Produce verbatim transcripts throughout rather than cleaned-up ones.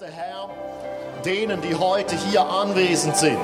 der Herr denen, die heute hier anwesend sind,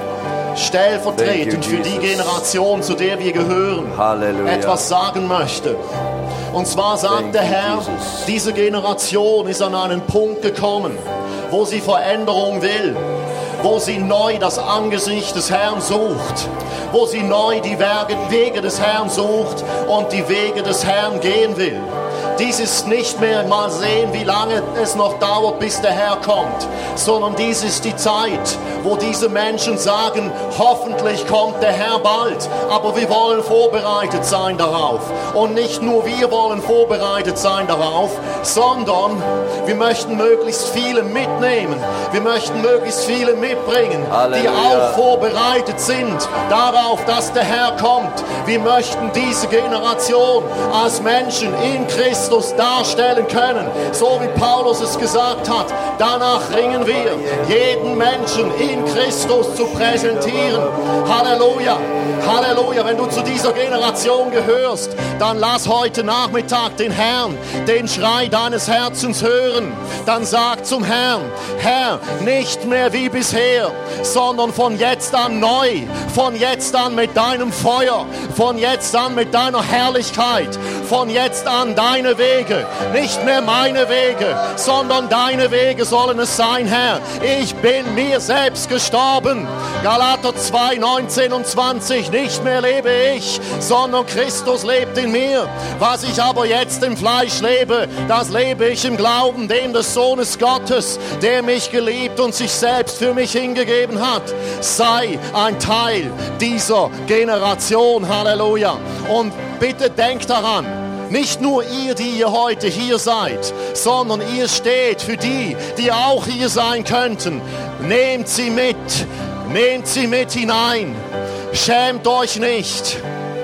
stellvertretend für die Generation, zu der wir gehören, Halleluja. etwas sagen möchte. Und zwar sagt Thank der you, Herr, Jesus. diese Generation ist an einen Punkt gekommen, wo sie Veränderung will, wo sie neu das Angesicht des Herrn sucht, wo sie neu die Wege des Herrn sucht und die Wege des Herrn gehen will. Dies ist nicht mehr mal sehen, wie lange es noch dauert, bis der Herr kommt, sondern dies ist die Zeit, wo diese Menschen sagen, hoffentlich kommt der Herr bald, aber wir wollen vorbereitet sein darauf. Und nicht nur wir wollen vorbereitet sein darauf, sondern wir möchten möglichst viele mitnehmen. Wir möchten möglichst viele mitbringen, Halleluja. die auch vorbereitet sind darauf, dass der Herr kommt. Wir möchten diese Generation als Menschen in Christus darstellen können, so wie Paulus es gesagt hat. Danach ringen wir, jeden Menschen in Christus zu präsentieren. Halleluja, Halleluja. Wenn du zu dieser Generation gehörst, dann lass heute Nachmittag den Herrn, den Schrei deines Herzens hören. Dann sag zum Herrn, Herr, nicht mehr wie bisher, sondern von jetzt an neu, von jetzt an mit deinem Feuer, von jetzt an mit deiner Herrlichkeit, von jetzt an deine Wege, nicht mehr meine Wege, sondern deine Wege sollen es sein, Herr. Ich bin mir selbst gestorben. Galater zwei, neunzehn und zwanzig, nicht mehr lebe ich, sondern Christus lebt in mir. Was ich aber jetzt im Fleisch lebe, das lebe ich im Glauben dem des Sohnes Gottes, der mich geliebt und sich selbst für mich hingegeben hat. Sei ein Teil dieser Generation, Halleluja. Und bitte denkt daran, nicht nur ihr, die ihr heute hier seid, sondern ihr steht für die, die auch hier sein könnten. Nehmt sie mit, nehmt sie mit hinein. Schämt euch nicht.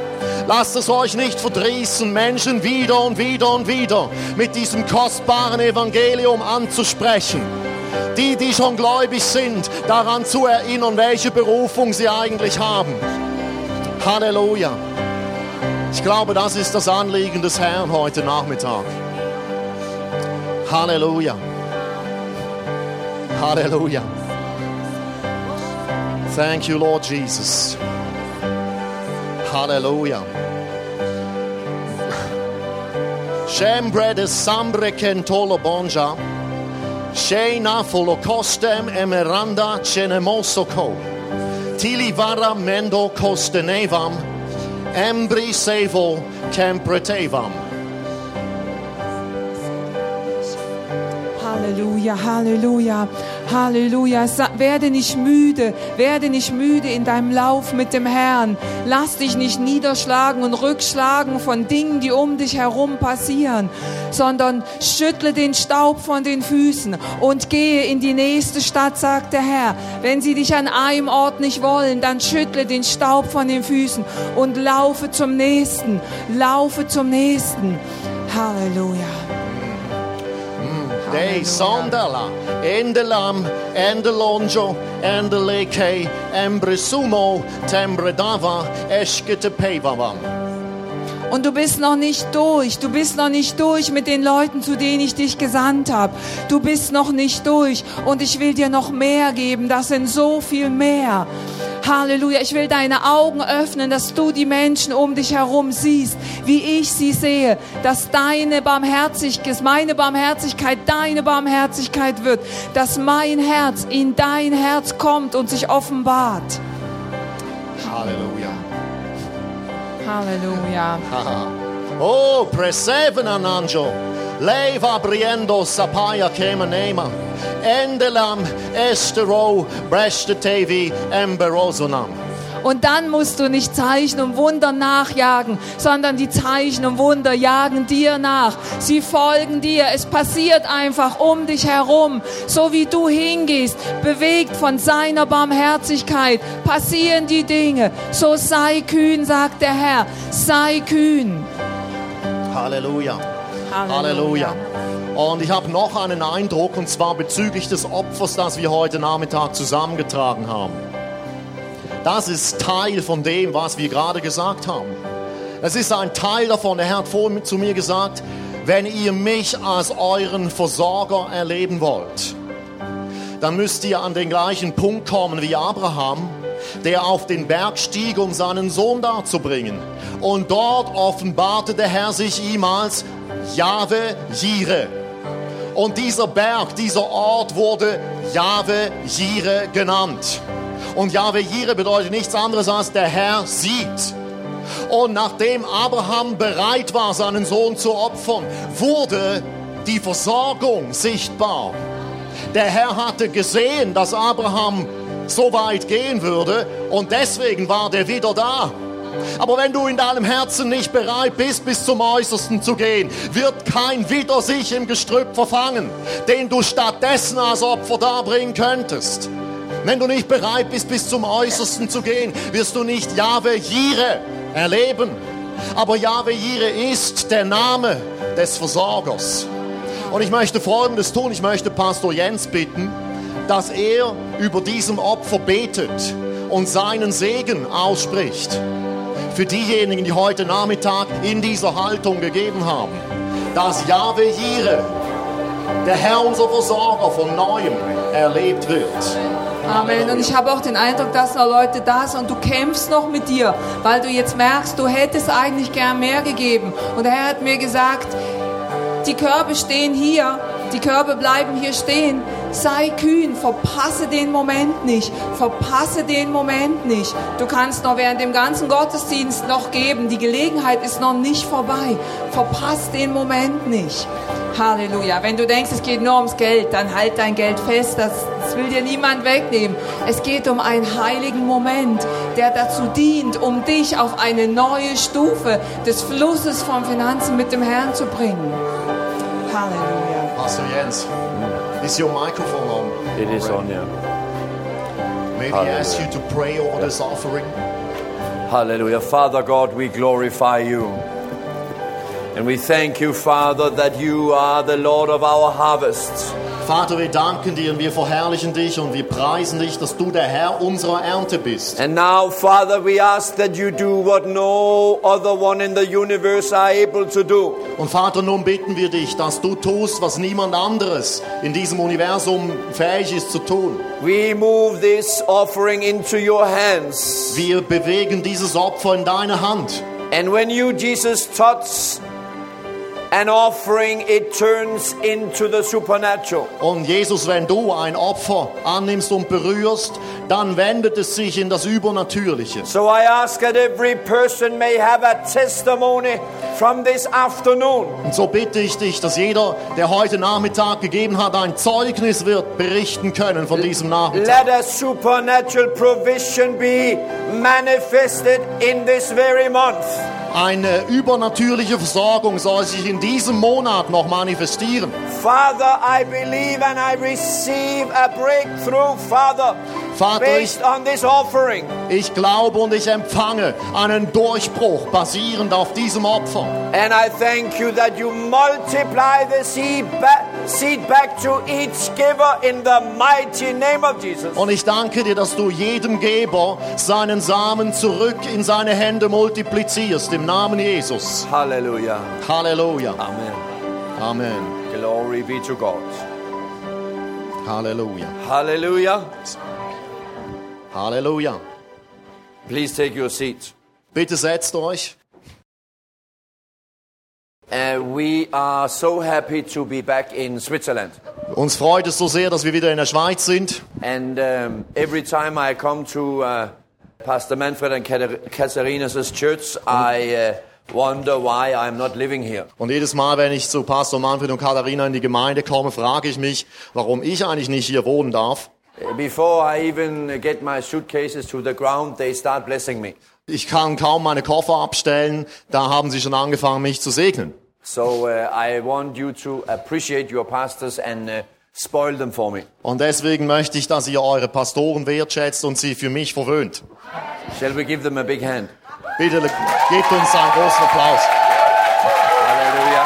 Lasst es euch nicht verdrießen, Menschen wieder und wieder und wieder mit diesem kostbaren Evangelium anzusprechen. Die, die schon gläubig sind, daran zu erinnern, welche Berufung sie eigentlich haben. Halleluja. Ich glaube, das ist das Anliegen des Herrn heute Nachmittag. Halleluja. Halleluja. Thank you, Lord Jesus. Halleluja. Shembre de sambre kentolo bonja. Shena folokostem emeranda chenemosoko. Tilivara mendo kostenevam. Embri sevo tempretevam. Halleluja, Halleluja, Halleluja. Sa- Werde nicht müde, werde nicht müde in deinem Lauf mit dem Herrn. Lass dich nicht niederschlagen und rückschlagen von Dingen, die um dich herum passieren, sondern schüttle den Staub von den Füßen und gehe in die nächste Stadt, sagt der Herr. Wenn sie dich an einem Ort nicht wollen, dann schüttle den Staub von den Füßen und laufe zum nächsten, laufe zum nächsten. Halleluja. Dei sondala, endelam, endelonjo, endeleke, embresumo, tembredava, eschketepevavam. Und du bist noch nicht durch. Du bist noch nicht durch mit den Leuten, zu denen ich dich gesandt habe. Du bist noch nicht durch. Und ich will dir noch mehr geben. Das sind so viel mehr. Halleluja. Ich will deine Augen öffnen, dass du die Menschen um dich herum siehst, wie ich sie sehe. Dass deine Barmherzigkeit, meine Barmherzigkeit, deine Barmherzigkeit wird. Dass mein Herz in dein Herz kommt und sich offenbart. Halleluja. Halleluja. Oh, presevenan angel, leva briendo sapaya kemanema, endelam estero brestetevi emberosonam. Und dann musst du nicht Zeichen und Wunder nachjagen, sondern die Zeichen und Wunder jagen dir nach. Sie folgen dir. Es passiert einfach um dich herum. So wie du hingehst, bewegt von seiner Barmherzigkeit, passieren die Dinge. So sei kühn, sagt der Herr. Sei kühn. Halleluja. Halleluja. Und ich habe noch einen Eindruck, und zwar bezüglich des Opfers, das wir heute Nachmittag zusammengetragen haben. Das ist Teil von dem, was wir gerade gesagt haben. Es ist ein Teil davon. Der Herr hat vorhin zu mir gesagt, wenn ihr mich als euren Versorger erleben wollt, dann müsst ihr an den gleichen Punkt kommen wie Abraham, der auf den Berg stieg, um seinen Sohn darzubringen. Und dort offenbarte der Herr sich ihm als Jahwe Jireh. Und dieser Berg, dieser Ort wurde Jahwe Jireh genannt. Und Jahwe Jireh bedeutet nichts anderes als der Herr sieht. Und nachdem Abraham bereit war, seinen Sohn zu opfern, wurde die Versorgung sichtbar. Der Herr hatte gesehen, dass Abraham so weit gehen würde und deswegen war der wieder da. Aber wenn du in deinem Herzen nicht bereit bist, bis zum Äußersten zu gehen, wird kein Widder sich im Gestrüpp verfangen, den du stattdessen als Opfer darbringen könntest. Wenn du nicht bereit bist, bis zum Äußersten zu gehen, wirst du nicht Jahwe Jireh erleben. Aber Jahwe Jireh ist der Name des Versorgers. Und ich möchte Folgendes tun. Ich möchte Pastor Jens bitten, dass er über diesem Opfer betet und seinen Segen ausspricht. Für diejenigen, die heute Nachmittag in dieser Haltung gegeben haben. Dass Jahwe Jireh, der Herr, unser Versorger, von Neuem erlebt wird. Amen. Und ich habe auch den Eindruck, dass noch Leute da sind und du kämpfst noch mit dir, weil du jetzt merkst, du hättest eigentlich gern mehr gegeben. Und der Herr hat mir gesagt, die Körbe stehen hier, die Körbe bleiben hier stehen. Sei kühn, verpasse den Moment nicht, verpasse den Moment nicht. Du kannst noch während dem ganzen Gottesdienst noch geben, die Gelegenheit ist noch nicht vorbei. Verpasse den Moment nicht. Halleluja. Wenn du denkst, es geht nur ums Geld, dann halt dein Geld fest, das, das will dir niemand wegnehmen. Es geht um einen heiligen Moment, der dazu dient, um dich auf eine neue Stufe des Flusses von Finanzen mit dem Herrn zu bringen. Halleluja. Pastor Jens, is your microphone on? It is on, yeah. May I ask you to pray over this offering? Hallelujah. Father God, we glorify you. And we thank you, Father, that you are the Lord of our harvests. Vater, wir danken dir und wir verherrlichen dich und wir preisen dich, dass du der Herr unserer Ernte bist. And now, Father, we ask that you do what no other one in the universe are able to do. Und Vater, nun bitten wir dich, dass du tust, was niemand anderes in diesem Universum fähig ist zu tun. We move this offering into your hands. Wir bewegen dieses Opfer in deine Hand. And when you, Jesus, touch an offering, it turns into the supernatural. Und Jesus, wenn du ein Opfer annimmst und berührst, dann wendet es sich in das Übernatürliche. So I ask that every person may have a testimony from this afternoon. Und so bitte ich dich, dass jeder, der heute Nachmittag gegeben hat, ein Zeugnis wird berichten können von diesem Nachmittag. Let a supernatural provision be manifested in this very month. Eine übernatürliche Versorgung soll sich in diesem Monat noch manifestieren. Father, I believe and I receive a breakthrough, Father, Vater, based ich, on this offering. ich glaube und ich empfange einen Durchbruch basierend auf diesem Opfer. And I thank you that you multiply the seed back, seed back to each giver in the mighty name of Jesus. Und ich danke dir, dass du jedem Geber seinen Samen zurück in seine Hände multiplizierst, im Namen Jesus. Hallelujah. Halleluja. Amen. Amen. Glory be to God. Halleluja. Hallelujah. Halleluja. Please take your seats. Bitte setzt euch. Uh, we are so happy to be back in Switzerland. Uns freut es so sehr, dass wir wieder in der Schweiz sind. And um, every time I come to uh, Pastor Manfred and Katharina's church, I uh, wonder why I'm not living here. Und jedes Mal, wenn ich zu Pastor Manfred und Katharina in die Gemeinde komme, frage ich mich, warum ich eigentlich nicht hier wohnen darf. Before I even get my suitcases to the ground, they start blessing me. Ich kann kaum meine Koffer abstellen, da haben sie schon angefangen, mich zu segnen. So uh, I want you to appreciate your pastors and uh, spoil them for me. Und deswegen möchte ich, dass ihr eure Pastoren wertschätzt und sie für mich verwöhnt. Shall we give them a big hand? Bitte gebt uns einen großen Applaus. Hallelujah.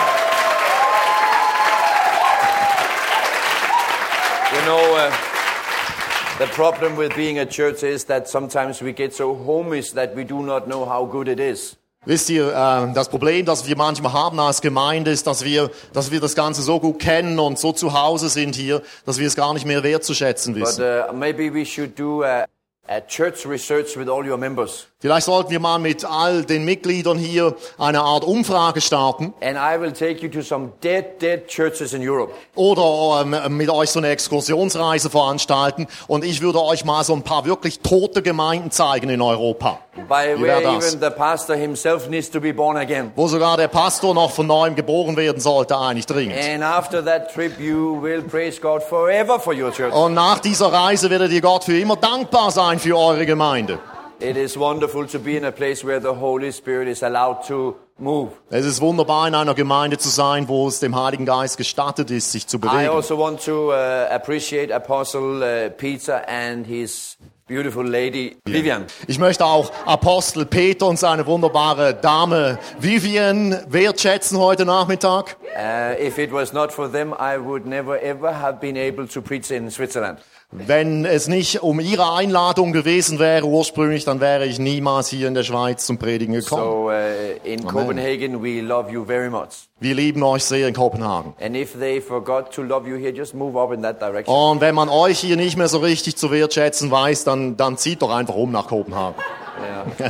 You know, uh, the problem with being a church is that sometimes we get so homish that we do not know how good it is. Wisst ihr, äh, das Problem, das wir manchmal haben als Gemeinde, ist, dass wir, dass wir das Ganze so gut kennen und so zu Hause sind hier, dass wir es gar nicht mehr wertzuschätzen wissen. But uh, maybe we should do a, a church research with all your members. Vielleicht sollten wir mal mit all den Mitgliedern hier eine Art Umfrage starten. And I will take you to some dead, dead churches in Europe. Oder ähm, mit euch so eine Exkursionsreise veranstalten. Und ich würde euch mal so ein paar wirklich tote Gemeinden zeigen in Europa. By Wie where wär das? even the pastor himself needs to be born again. Wo sogar der Pastor noch von neuem geboren werden sollte, eigentlich dringend. And after that trip you will praise God forever for your church. Und nach dieser Reise werdet ihr Gott für immer dankbar sein für eure Gemeinde. It is wonderful to be in a place where the Holy Spirit is allowed to move. Es ist wunderbar, in einer Gemeinde zu sein, wo es dem Heiligen Geist gestattet ist, sich zu I bewegen. also want to uh, appreciate Apostle uh, Peter and his beautiful lady Vivian. Ich möchte auch Apostel Peter und seine wunderbare Dame Vivian wertschätzen heute Nachmittag. Uh, if it was not for them, I would never ever have been able to preach in Switzerland. Wenn es nicht um ihre Einladung gewesen wäre ursprünglich, dann wäre ich niemals hier in der Schweiz zum Predigen gekommen. So uh, in Copenhagen, we love you very much. Wir lieben euch sehr in Kopenhagen. And if they forgot to love you here, just move up in that direction. Und wenn man euch hier nicht mehr so richtig zu wertschätzen weiß, dann, dann zieht doch einfach um nach Kopenhagen. Yeah.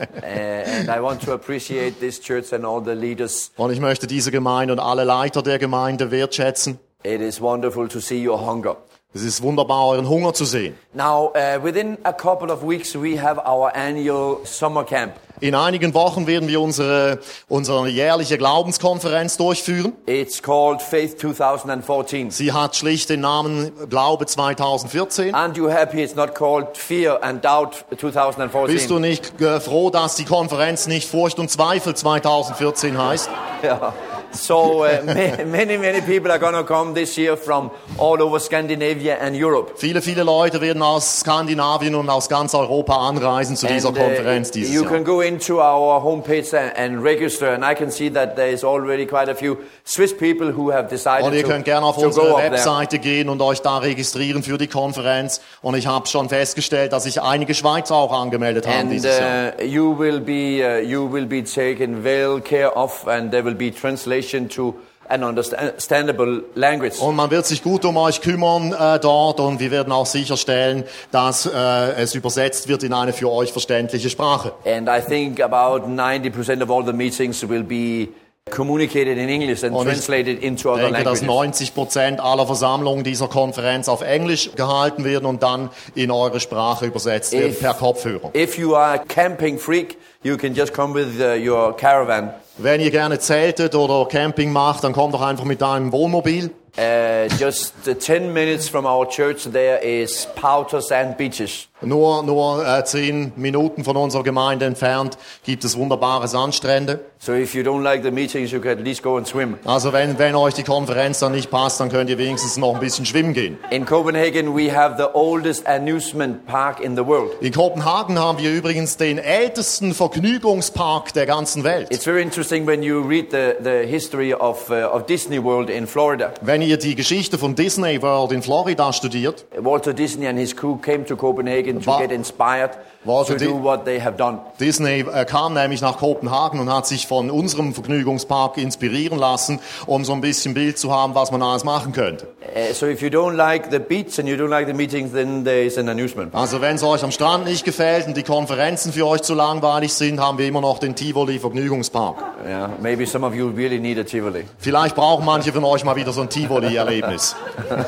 uh, and I want to appreciate this church and all the leaders. Und ich möchte diese Gemeinde und alle Leiter der Gemeinde wertschätzen. It is wonderful to see your hunger. Es ist wunderbar, euren Hunger zu sehen. Now, uh, within a couple of weeks, we have our annual summer camp. In einigen Wochen werden wir unsere, unsere jährliche Glaubenskonferenz durchführen. It's called Faith twenty fourteen. Sie hat schlicht den Namen Glaube zwanzig vierzehn. Aren't you happy it's not called Fear and Doubt twenty fourteen? Bist du nicht äh, froh, dass die Konferenz nicht Furcht und Zweifel zwanzig vierzehn heißt? Yeah. So uh, many, many people are going to come this year from all over Scandinavia and Europe. Viele, viele Leute werden aus Skandinavien und aus ganz Europa anreisen zu dieser And, Konferenz uh, dieses you Jahr. can go into our homepage and, and register, and I can see that there is already quite a few Swiss people who have decided Und ihr to, könnt gerne auf to unsere go up there. Webseite gehen und euch da registrieren für die Konferenz. Und ich habe schon festgestellt, dass sich einige Schweizer auch angemeldet haben And dieses Jahr. uh, you will be uh, you will be taken well care of, and there will be translation to an understandable language. Und man wird sich gut um euch kümmern äh, dort und wir werden auch sicherstellen, dass äh, es übersetzt wird in eine für euch verständliche Sprache. And I think about ninety percent of all the meetings will be communicated in English and Und ich translated into Ich other denke, dass languages. neunzig Prozent aller Versammlungen dieser Konferenz auf Englisch gehalten werden und dann in eure Sprache übersetzt werden If- per Kopfhörer. If you are a camping freak, you can just come with uh, your caravan. Wenn ihr gerne zeltet oder Camping macht, dann kommt doch einfach mit deinem Wohnmobil. Uh, just uh, ten minutes from our church, there is Powder Sand Beaches. Nur, nur äh, zehn Minuten von unserer Gemeinde entfernt gibt es wunderbare Sandstrände. So if you don't like the meetings, you can at least go and swim. Also wenn, wenn euch die Konferenz dann nicht passt, dann könnt ihr wenigstens noch ein bisschen schwimmen gehen. In Copenhagen, we have the oldest amusement park in the world. In Kopenhagen haben wir übrigens den ältesten Vergnügungspark der ganzen Welt. It's very interesting when you read the, the history of, uh, of Disney World in Florida. Wenn ihr die Geschichte von Disney World in Florida studiert, Walter Disney and his crew came to Copenhagen to Wa- get inspired Walter to Di- do what they have done. Disney äh, kam nämlich nach Kopenhagen und hat sich von unserem Vergnügungspark inspirieren lassen, um so ein bisschen Bild zu haben, was man alles machen könnte. Uh, so if you don't like the beach and you don't like the meetings, then there is an amusement park. Also wenn es euch am Strand nicht gefällt und die Konferenzen für euch zu langweilig sind, haben wir immer noch den Tivoli Vergnügungspark. Yeah, maybe some of you really need a Tivoli. Vielleicht brauchen manche von euch mal wieder so ein Tivoli-Erlebnis.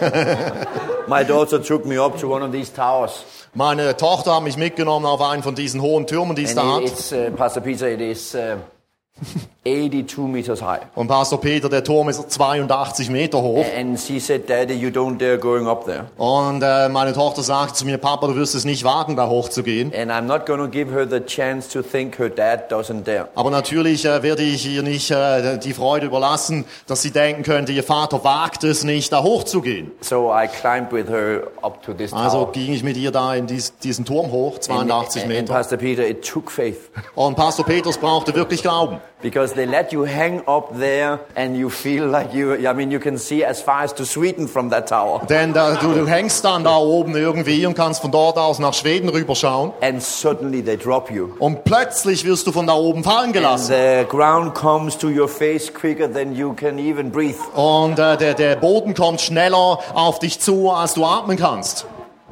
My daughter took me up to one of these towers. Meine Tochter hat mich mitgenommen auf einen von diesen hohen Türmen, die es da And it- hat. it's, uh, Pastor Peter, it is uh, eighty-two meters high. Und Pastor Peter, der Turm ist zweiundachtzig Meter hoch. And she said, Daddy, you don't dare going up there. Und äh, meine Tochter sagte zu mir, Papa, du wirst es nicht wagen, da hochzugehen. And I'm not going to give her the chance to think her dad doesn't dare. Aber natürlich äh, werde ich ihr nicht äh, die Freude überlassen, dass sie denken könnte, ihr Vater wagt es nicht, da hochzugehen. So I climbed with her up to this Also tower. ging ich mit ihr da in dies, diesen Turm hoch, And, zweiundachtzig and, and Meter. Pastor Peter, it took faith. Und Pastor Petrus brauchte wirklich Glauben. Because they let you hang up there and you feel like you, I mean, you can see as far as to Sweden from that tower. Denn da, du, du hängst dann da oben irgendwie und kannst von dort aus nach Schweden rüberschauen. And suddenly they drop you. Und plötzlich wirst du von da oben fallen gelassen. And the ground comes to your face quicker than you can even breathe. Und äh, der, der Boden kommt schneller auf dich zu, als du atmen kannst.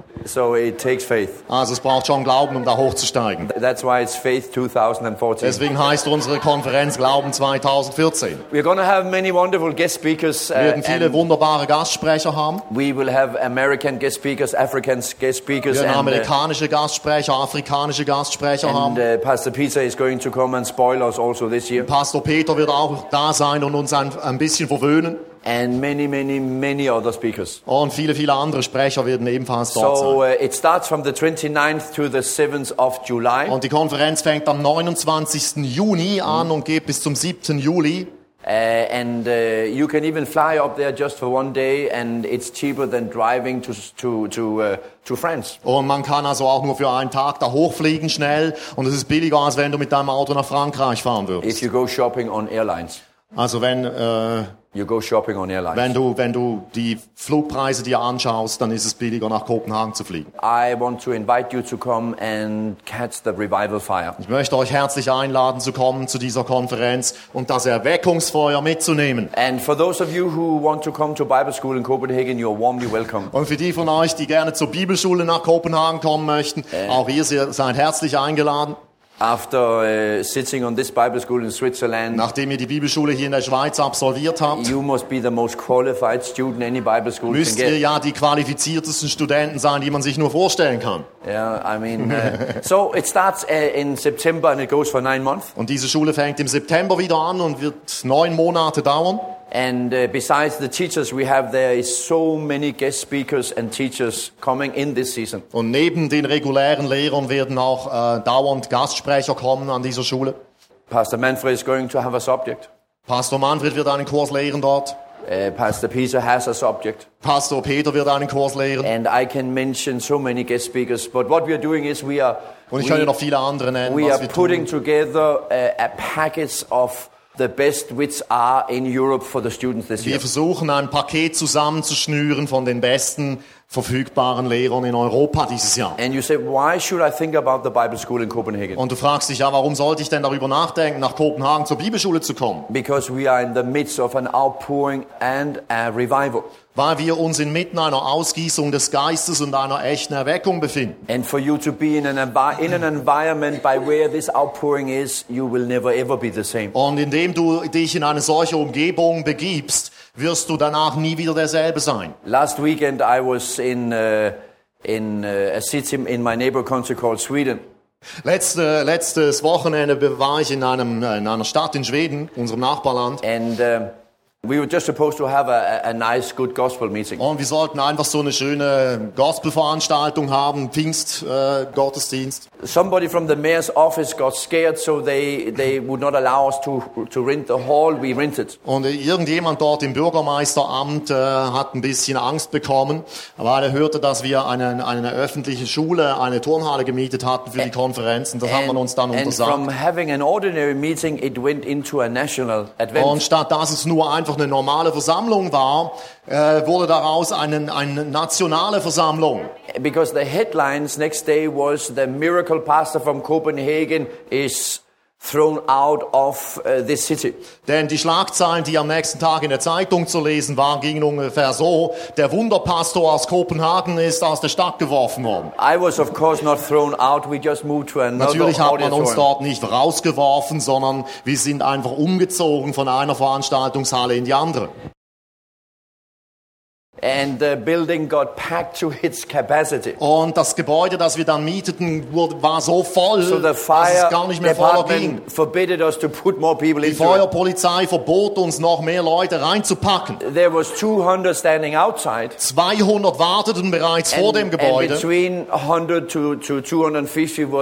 So it takes faith. Also es braucht schon Glauben, um da hochzusteigen. That's why it's Faith twenty fourteen. Deswegen heißt unsere Konferenz Glauben zwanzig vierzehn. We're going to have many wonderful guest speakers. Uh, Wir werden viele wunderbare Gastsprecher haben. We will have American guest speakers, African guest speakers. Wir werden and, amerikanische Gastsprecher, afrikanische Gastsprecher uh, haben. and uh, Pastor Peter is going to come and spoil us also this year. Pastor Peter wird auch da sein und uns ein, ein bisschen verwöhnen. And many, many, many other speakers. Und viele, viele andere Sprecher werden ebenfalls dort So sein. uh, it starts from the twenty-ninth to the seventh of July. Und die Konferenz fängt am neunundzwanzigsten Juni an und geht bis zum siebten Juli. Uh, and uh, you can even fly up there just for one day, and it's cheaper than driving to to to uh, to France. Und man kann also auch nur für einen Tag da hochfliegen schnell. Und es ist billiger, als wenn du mit deinem Auto nach Frankreich fahren If würdest. you go shopping on airlines, Also wenn, äh, you go shopping on airlines. wenn du, wenn du die Flugpreise dir anschaust, dann ist es billiger, nach Kopenhagen zu fliegen. I want to invite you to come and catch the revival fire. Ich möchte euch herzlich einladen, zu kommen zu dieser Konferenz und das Erweckungsfeuer mitzunehmen. And for those of you who want to come to Bible school in Copenhagen, you're warmly welcome. Und für die von euch, die gerne zur Bibelschule nach Kopenhagen kommen möchten, auch ihr seid herzlich eingeladen. After uh, sitting on this Bible school in Switzerland, Nachdem ihr die Bibelschule hier in der Schweiz absolviert habt, you must be the most qualified student any Bible school can müsst ihr get. ja die qualifiziertesten Studenten sein, die man sich nur vorstellen kann. Yeah, I mean, uh, so it starts uh, in September and it goes for nine months. Und diese Schule fängt im September wieder an und wird neun Monate dauern. And uh, besides the teachers we have, there is so many guest speakers and teachers coming in this season. Und neben den regulären Lehrern werden auch äh, dauernd Gastsprecher kommen an dieser Schule. Pastor Manfred is going to have a subject. Pastor Manfred wird einen Kurs lehren dort. Uh, Pastor Peter has a subject. Pastor Peter wird einen Kurs lehren. And I can mention so many guest speakers. But what we are doing is we are, Und ich we, kann ja noch viele andere nennen, we was are wir putting tun. together a, a package of the best which are in Europe for the students this year. Wir versuchen ein Paket zusammenzuschnüren von den besten verfügbaren Lehrern in Europa dieses Jahr. And you say, why should I think about the Bible school in Copenhagen? Und du fragst dich ja, warum sollte ich denn darüber nachdenken, nach Kopenhagen zur Bibelschule zu kommen? Because we are in the midst of an outpouring and a revival. Weil wir uns inmitten einer Ausgießung des Geistes und einer echten Erweckung befinden. And for you to be in an, envi- in an environment by where this outpouring is, you will never ever be the same. Und indem du dich in eine solche Umgebung begibst, wirst du danach nie wieder derselbe sein. Last weekend I was in uh, in uh, a city in my neighbor country called Sweden. Letzte, letztes Wochenende war ich in, einem, in einer Stadt in Schweden, unserem Nachbarland. And um, we were just supposed to have a, a nice, good gospel meeting. Und wir sollten einfach so eine schöne Gospelveranstaltung haben, Pfingst-Gottesdienst. Uh, Somebody from the mayor's office got scared, so they, they would not allow us to, to rent the hall we rented. Und irgendjemand dort im Bürgermeisteramt äh, hat ein bisschen Angst bekommen, weil er hörte, dass wir eine, eine öffentliche Schule, eine Turnhalle gemietet hatten für die Konferenzen. Das haben wir uns dann and untersagt. from having an ordinary meeting, it went into a national Und event. statt dass es nur einfach eine normale Versammlung war, äh, wurde daraus eine, eine nationale Versammlung. Because the headlines next day was the miracle pastor from Copenhagen is thrown out of uh, this city. Denn die Schlagzeilen, die am nächsten Tag in der Zeitung zu lesen waren, gingen ungefähr so: Der Wunderpastor aus Kopenhagen ist aus der Stadt geworfen worden. I was of course not thrown out, we just moved to another Natürlich hat man uns auditorium. dort nicht rausgeworfen, sondern wir sind einfach umgezogen von einer Veranstaltungshalle in die andere. And the building got packed to its capacity. Und das Gebäude, das wir dann mieteten, wurde, war so voll, So the dass fire es gar nicht mehr voller ging. department forbade us to put more people Die into it. Feuerpolizei verbot uns, noch mehr Leute reinzupacken. There was two hundred standing outside. zweihundert warteten bereits vor dem And, and Gebäude. between one hundred to, to two hundred fifty was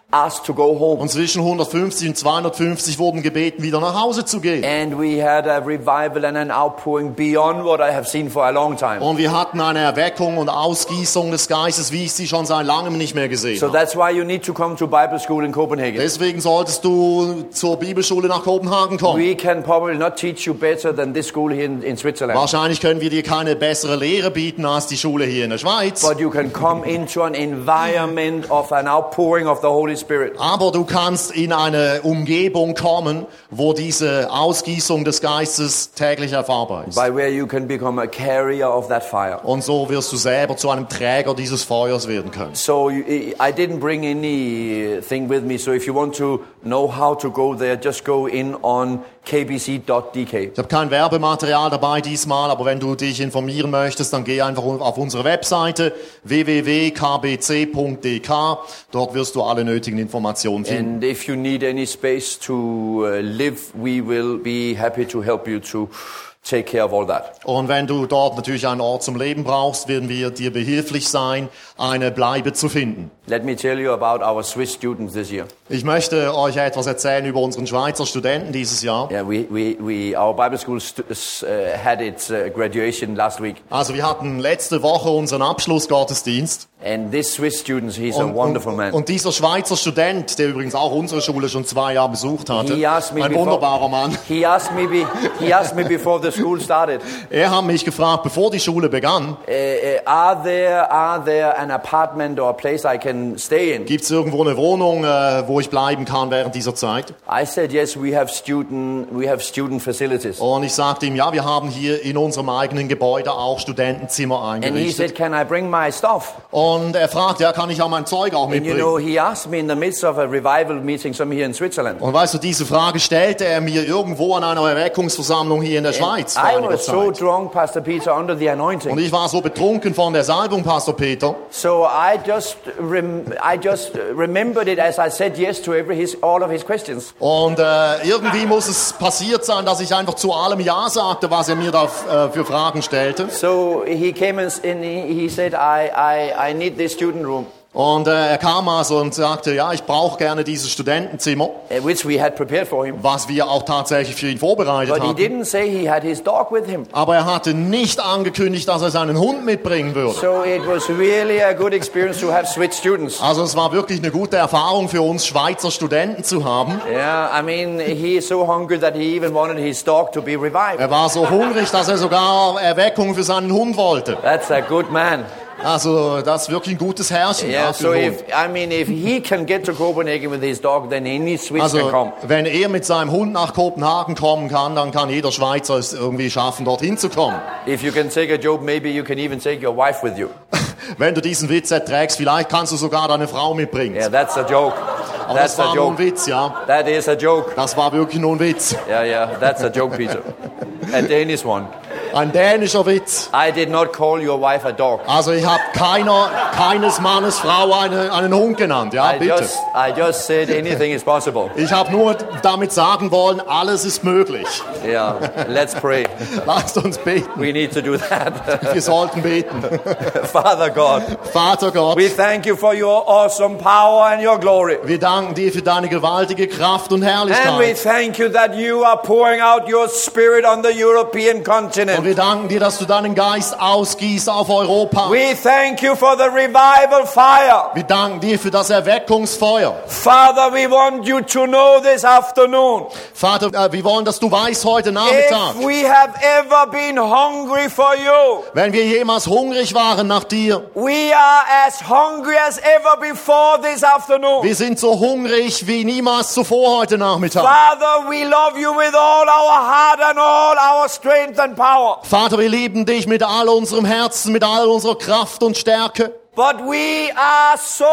asked to go home. Und zwischen hundertfünfzig und zweihundertfünfzig wurden gebeten, wieder nach Hause zu gehen. And we had a revival and an outpouring beyond what I have seen for a long time. Und wir hatten eine Erweckung und Ausgießung des Geistes, wie ich sie schon seit langem nicht mehr gesehen So habe. that's why you need to come to Bible school in Copenhagen. Deswegen solltest du zur Bibelschule nach Kopenhagen kommen. We can probably not teach you better than this school here in, in Switzerland. Wahrscheinlich können wir dir keine bessere Lehre bieten als die Schule hier in der Schweiz. But you can come into an environment of an outpouring of the Holy Spirit. Aber du kannst in eine Umgebung kommen, wo diese Ausgießung des Geistes täglich erfahrbar ist. By where you can become a carrier of that fire. Und so wirst du selber zu einem Träger dieses Feuers werden können. So you, I didn't bring anything with me. So if you want to know how to go there, just go in on k b c dot d k. Ich habe kein Werbematerial dabei diesmal, aber wenn du dich informieren möchtest, dann geh einfach auf unsere Webseite w w w punkt k b c punkt d k. Dort wirst du alle nötigen Informationen finden. And if you need any space to uh, live, we will be happy to help you to take care of all that. Und wenn du dort natürlich einen Ort zum Leben brauchst, werden wir dir behilflich sein, eine Bleibe zu finden. Let me tell you about our Swiss students this year. Ich möchte euch etwas erzählen über unseren Schweizer Studenten dieses Jahr. Yeah, we, we, we our Bible school st- uh, had its uh, graduation last week. Also wir hatten letzte Woche unseren Abschlussgottesdienst. And this Swiss student, he's Und, a wonderful und, man. und dieser Schweizer Student, der übrigens auch unsere Schule schon zwei Jahre besucht hatte, He asked me ein before- wunderbarer Mann. He asked me, be, he asked me before the school started, Er hat mich gefragt, bevor die Schule begann, uh, uh, are there are there an apartment or a place I can stay in? gibt es irgendwo eine Wohnung, äh, wo ich bleiben kann während dieser Zeit? I said yes. We have student we have student facilities. Und ich sagte ihm, ja, wir haben hier in unserem eigenen Gebäude auch Studentenzimmer And he eingerichtet. said, "Can I bring my stuff?" Und er fragt, ja, kann ich auch mein Zeug auch And you mitbringen? know, he asked me in the midst of a revival meeting, some here in Switzerland. Und weißt du, diese Frage stellte er mir irgendwo an einer Erweckungsversammlung hier in der Schweiz vor I einiger was so Zeit. drunk, Pastor Peter, under the Und anointing. ich war so betrunken von der Salbung, Pastor Peter. So I just rem- I just remembered it as I said yes to every his all of his questions. Und äh, irgendwie muss es passiert sein, dass ich einfach zu allem Ja sagte, was er mir da äh, für Fragen stellte. So he came and, s- and he, he said, I, I, I need this student room, Und äh, er kam also und sagte, ja, ich brauche gerne dieses Studentenzimmer, uh, which we had prepared for him. was wir auch tatsächlich für ihn vorbereitet But he hatten. didn't say he had his dog with him. Aber er hatte nicht angekündigt, dass er seinen Hund mitbringen würde. So it was really a good experience to have Swiss students. Also es war wirklich eine gute Erfahrung für uns Schweizer Studenten zu haben. Yeah, I mean, he is so hungry that he even wanted his dog to be revived. Er war so hungrig, dass er sogar Erweckung für seinen Hund wollte. That's a good man. Also das ist wirklich ein gutes Herrchen. Yeah, ja, so für den if, Hund. I mean, if he can get to Copenhagen with his dog, then any Swiss can Also come. wenn er mit seinem Hund nach Kopenhagen kommen kann, dann kann jeder Schweizer es irgendwie schaffen, dorthin zu kommen. If you can take a joke, maybe you can even take your wife with you. Wenn du diesen Witz erträgst, vielleicht kannst du sogar deine Frau mitbringen. Yeah, that's a joke. Aber That's das a war nur ein joke. Witz, ja. That is a joke. Das war wirklich nur ein Witz. Yeah, yeah, that's a joke, Peter. A Danish one. Ein dänischer Witz. I did not call your wife a dog. Also ich habe keiner, keines Mannes Frau eine, einen Hund genannt, ja, I bitte. just, I just said anything is possible. Ich habe nur damit sagen wollen, alles ist möglich. Yeah, let's pray. Lasst uns beten. We need to do that. Wir sollten beten. Father God, Vater Gott, we thank you for your awesome power and your glory. wir danken dir für deine gewaltige Kraft und And we Herrlichkeit. thank you that you are pouring out your spirit on the European Und continent. wir danken dir, dass du deinen Geist ausgießt auf Europa. We thank you for the revival fire. Wir danken dir für das Erweckungsfeuer. Father, we want you to know this afternoon, Vater, äh, wir wollen, dass du weißt heute if Nachmittag, we have ever been hungry for you, wenn wir jemals hungrig waren nach dir, we are as hungry as ever before this afternoon. wir sind so hungrig wie niemals zuvor heute Nachmittag. Father, we love you with all our heart and all our strength and power. Vater, wir lieben dich mit all unserem Herzen, mit all unserer Kraft und Stärke. But we are so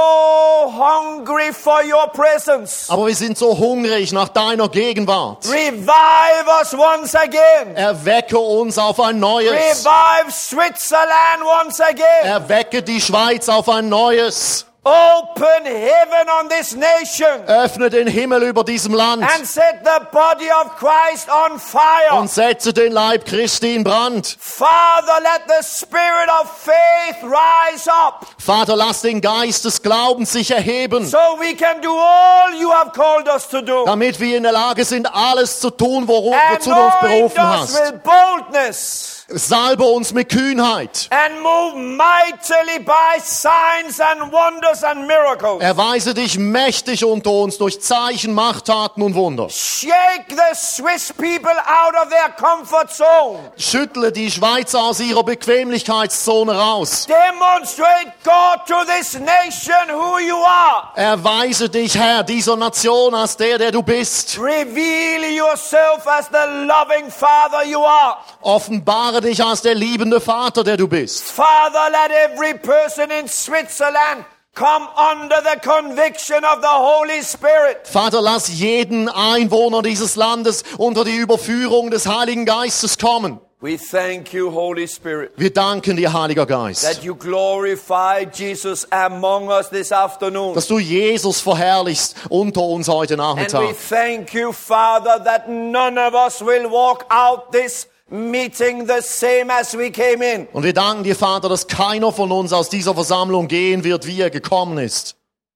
hungry for your presence. Aber wir sind so hungrig nach deiner Gegenwart. Revive us once again. Erwecke uns auf ein neues. Revive Switzerland once again. Erwecke die Schweiz auf ein neues. Open heaven on this nation Öffne den Himmel über diesem Land and set the body of Christ on fire. und setze den Leib Christi in Brand. Father, let the spirit of faith rise up Vater, lass den Geist des Glaubens sich erheben, so we can do all you have called us to do. damit wir in der Lage sind, alles zu tun, wozu du uns Anoint berufen us hast. with boldness Salbe uns mit Kühnheit. and move mightily by signs and wonders and miracles. Erweise dich mächtig unter uns durch Zeichen, Machttaten und Wunder. Shake the Swiss people out of their comfort zone. Schüttle die Schweizer aus ihrer Bequemlichkeitszone raus. Demonstrate, God, to this nation who you are. Erweise dich, Herr, dieser Nation als der, der du bist. Reveal yourself as the loving Father you are. Offenbare dich als der liebende Vater, der du bist. Father, let every person in Switzerland come under the conviction of the Holy Spirit. Vater, lass jeden Einwohner dieses Landes unter die Überführung des Heiligen Geistes kommen. We thank you, Holy Spirit, Wir danken dir, Heiliger Geist, that you glorify Jesus among us this afternoon. dass du Jesus verherrlichst unter uns heute And we Nachmittag. thank you, Father, that none of us will walk out this meeting the same as we came in. Und wir danken dir, Vater, dass keiner von uns aus dieser Versammlung gehen wird, wie er gekommen ist.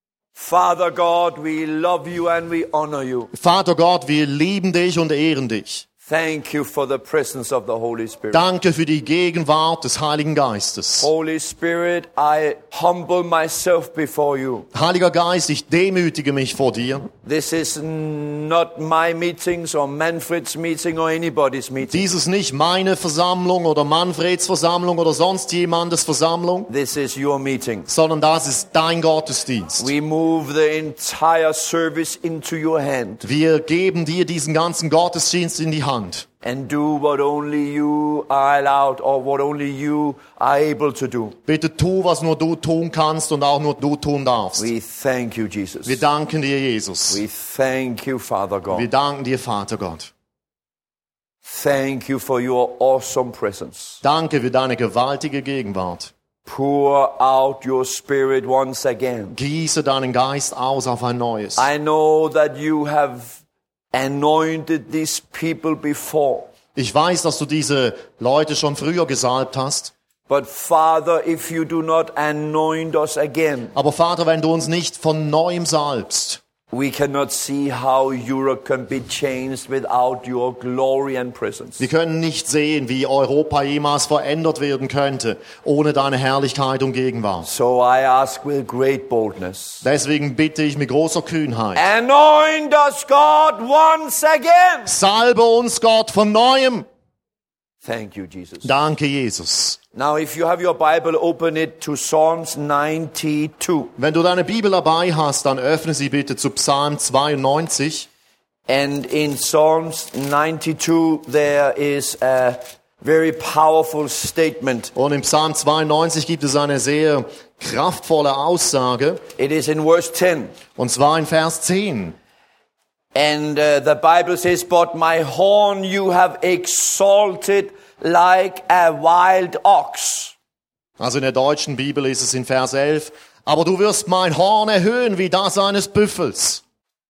Father God, we love you and we honor you. Vater Gott, wir lieben dich und ehren dich. Thank you for the presence of the Holy Spirit. Danke für die Gegenwart des Heiligen Geistes. Holy Spirit, I humble myself before you. Heiliger Geist, ich demütige mich vor dir. This is not my meetings or Manfred's meeting or anybody's meeting. Dies ist nicht meine Versammlung oder Manfreds Versammlung oder sonst jemandes Versammlung, This is your meeting. sondern das ist dein Gottesdienst. We move the entire service into your hand Wir geben dir diesen ganzen Gottesdienst in die Hand. and do what only you are allowed or what only you are able to do. Bitte tu, was nur du tun kannst und auch nur du tun darfst. We thank you, Jesus. Wir danken dir, Jesus. We thank you, Father Wir God. danken dir, Vater Gott. Thank you for your awesome presence. Danke für deine gewaltige Gegenwart. Pour out your spirit once again. Gieße deinen Geist aus auf ein neues. I know that you have anointed these people before. Ich weiß, dass du diese Leute schon früher gesalbt hast. But Father, if you do not anoint us again, Aber Vater, wenn du uns nicht von neuem salbst, we cannot see how Europe can be changed without your glory and presence. wir können nicht sehen, wie Europa jemals verändert werden könnte, ohne deine Herrlichkeit und Gegenwart. So I ask with great boldness, Deswegen bitte ich mit großer Kühnheit, anoint us, God, once again. salbe uns, Gott, von neuem. Thank you, Jesus. Danke, Jesus. Now, if you have your Bible, open it to Psalms ninety-two. Wenn du deine Bibel dabei hast, dann öffne sie bitte zu Psalm zweiundneunzig. And in Psalms ninety-two, there is a very powerful statement. Und im Psalm zweiundneunzig gibt es eine sehr kraftvolle Aussage, It is in verse ten. und zwar in Vers zehn. And uh, the Bible says, but my horn you have exalted like a wild ox. Also in der deutschen Bibel ist es in Vers elf. Aber du wirst mein Horn erhöhen wie das eines Büffels.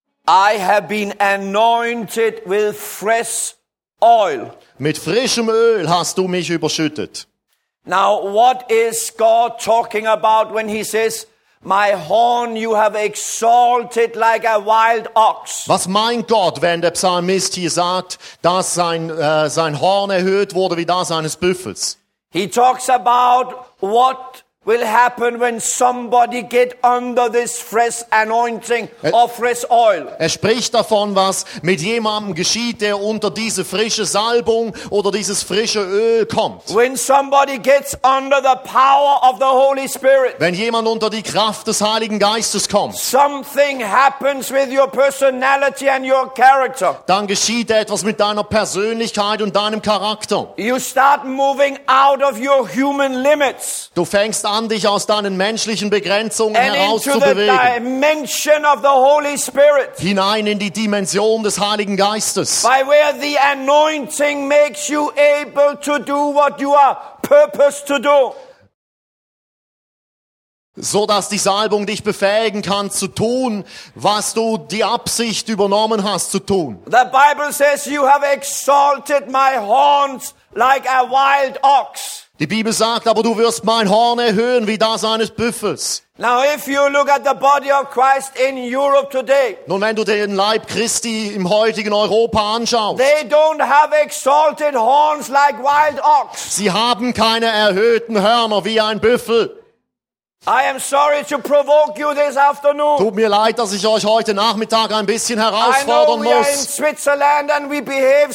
I have been anointed with fresh oil. Mit frischem Öl hast du mich überschüttet. Now, what is God talking about when he says, my horn you have exalted like a wild ox? Was meint Gott, wenn der Psalmist hier sagt, dass sein, äh, sein Horn erhöht wurde wie das eines Büffels? He talks about what will happen when somebody get under this fresh anointing of fresh oil. Er spricht davon, was mit jemandem geschieht, der unter diese frische Salbung oder dieses frische Öl kommt. When somebody gets under the power of the Holy Spirit. Wenn jemand unter die Kraft des Heiligen Geistes kommt, Something happens with your personality and your character. dann geschieht etwas mit deiner Persönlichkeit und deinem Charakter. You start moving out of your human limits Du fängst an, dich aus deinen menschlichen Begrenzungen and into the herauszubewegen, dimension of the Holy Spirit. hinein in die Dimension des Heiligen Geistes, By where the anointing makes you able to do what you are purposed to do. so dass die Salbung dich befähigen kann zu tun, was du die Absicht übernommen hast zu tun. The Bible says, you have exalted my horns like a wild ox. Die Bibel sagt, aber du wirst mein Horn erhöhen wie das eines Büffels. Now, if you look at the body of Christ in Europe today, Nun, wenn du den Leib Christi im heutigen Europa anschaust, they don't have exalted horns like wild ox. sie haben keine erhöhten Hörner wie ein Büffel. I am sorry to provoke you this afternoon. Tut mir leid, dass ich euch heute Nachmittag ein bisschen I know herausfordern we are in muss. Switzerland and we behave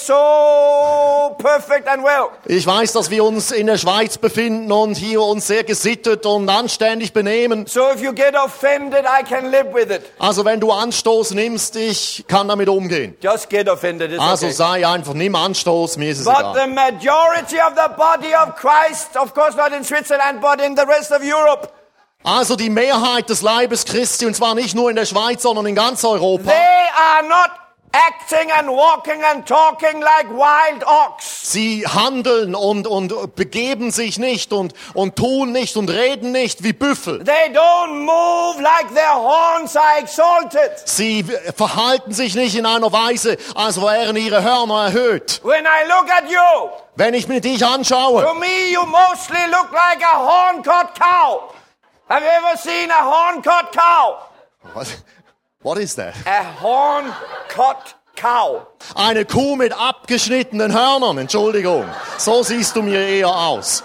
so perfect and well. Ich weiß, dass wir uns in der Schweiz befinden und hier uns sehr gesittet und anständig benehmen. So if you get offended, I can live with it. Also wenn du Anstoß nimmst, ich kann damit umgehen. Just get offended, it's Also okay. sei einfach, nimm Anstoß, mir ist es But egal. the majority of the body of Christ, of course not in Switzerland, but in the rest of Europe, Also die Mehrheit des Leibes Christi, und zwar nicht nur in der Schweiz, sondern in ganz Europa, they are not acting and walking and talking like wild ox. sie handeln und, und begeben sich nicht und, und tun nicht und reden nicht wie Büffel. They don't move like their horns are exalted. Sie verhalten sich nicht in einer Weise, als wären ihre Hörner erhöht. When I look at you, Wenn ich mir dich anschaue, to me you mostly look like a horn-cut cow. Have you ever seen a horn-cut cow? what, what is that? A horn-cut cow. Eine Kuh mit abgeschnittenen Hörnern, Entschuldigung. So siehst du mir eher aus.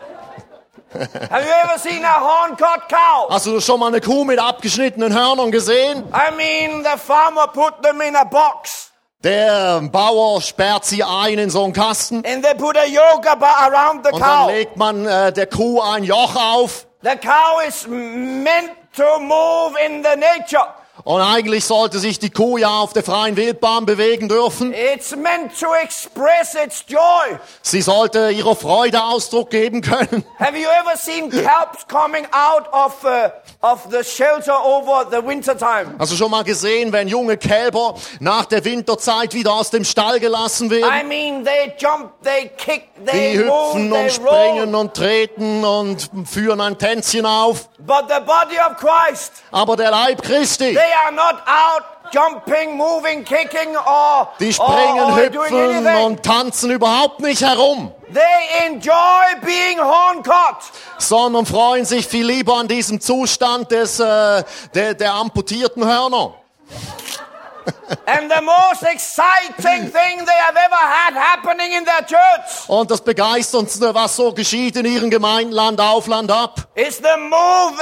Have you ever seen a horn-cut cow? Hast du schon mal eine Kuh mit abgeschnittenen Hörnern gesehen? I mean, the farmer put them in a box. Der Bauer sperrt sie ein in so einen Kasten And they put a yoke ab- around the und dann cow. legt man äh, der Kuh ein Joch auf. The cow is meant to move in the nature. Und eigentlich sollte sich die Kuh ja auf der freien Wildbahn bewegen dürfen. It's meant to express its joy. Sie sollte ihrer Freude Ausdruck geben können. Have you ever seen calves coming out of uh, of the shelter over the winter time? Hast du schon mal gesehen, wenn junge Kälber nach der Winterzeit wieder aus dem Stall gelassen I werden? mean, they jump, they kick, Die they move, hüpfen they und springen roll. und treten und führen ein Tänzchen auf. But the body of Christ, Aber der Leib Christi, they are not out jumping, moving, kicking, or, die or, springen, or doing hüpfen anything. und tanzen überhaupt nicht herum, They enjoy being horn-cut. sondern freuen sich viel lieber an diesem Zustand des, äh, der, der amputierten Hörner. And the most exciting thing they have ever had happening in their church Und das Begeisterndste, was so geschieht in ihren Gemeinden, Land auf, Land ab, is the move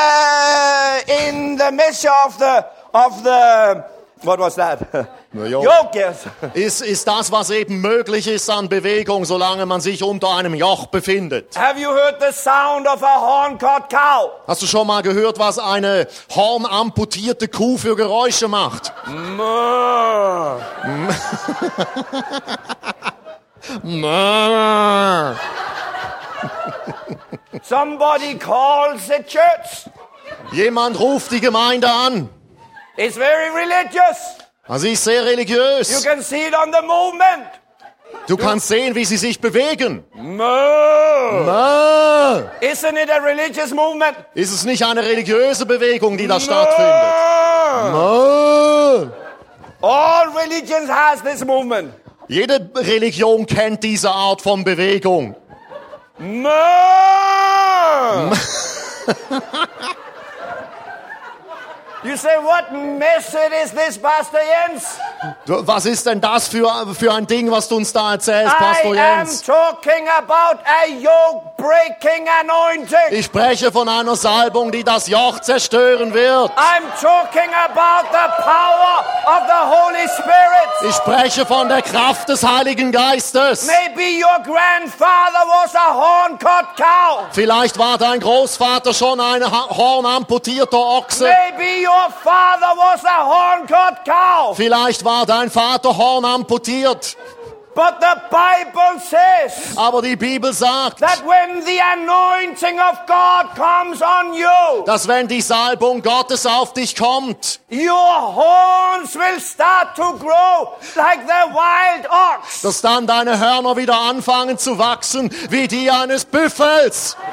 uh, in the measure of the of the what was that? Yoke, yes. ist, ist das, was eben möglich ist an Bewegung, solange man sich unter einem Joch befindet. Have you heard the sound of a horn-cut cow? Hast du schon mal gehört, was eine hornamputierte Kuh für Geräusche macht? Moo. Somebody calls the church. Jemand ruft die Gemeinde an. It's very religious. Also sie ist sehr You religiös. can see it on the movement. Du kannst sehen, wie sie sich bewegen. Moo. Ah, Isn't it a religious movement? ist es nicht eine religiöse Bewegung, die da stattfindet? Moo. Ah, All religions has this movement. jede Religion kennt diese Art von Bewegung. Moo. You say, what message is this, Pastor Jens? Du, was ist denn das für, für ein Ding, was du uns da erzählst, Pastor I am Jens? talking about a yoke-breaking anointing. Ich spreche von einer Salbung, die das Joch zerstören wird. I'm talking about the power of the Holy Spirit. Ich spreche von der Kraft des Heiligen Geistes. Maybe your grandfather was a horn-cut cow. Vielleicht war dein Großvater schon ein ha- hornamputierter Ochse. Maybe your father was a horn-cut cow. Vielleicht war dein Vater hornamputiert. But the Bible says Aber die Bibel sagt, that when the anointing of God comes on you, dass wenn die Salbung Gottes auf dich kommt, your horns will start to grow like the wild ox. dass dann deine Hörner wieder anfangen zu wachsen wie die eines Büffels.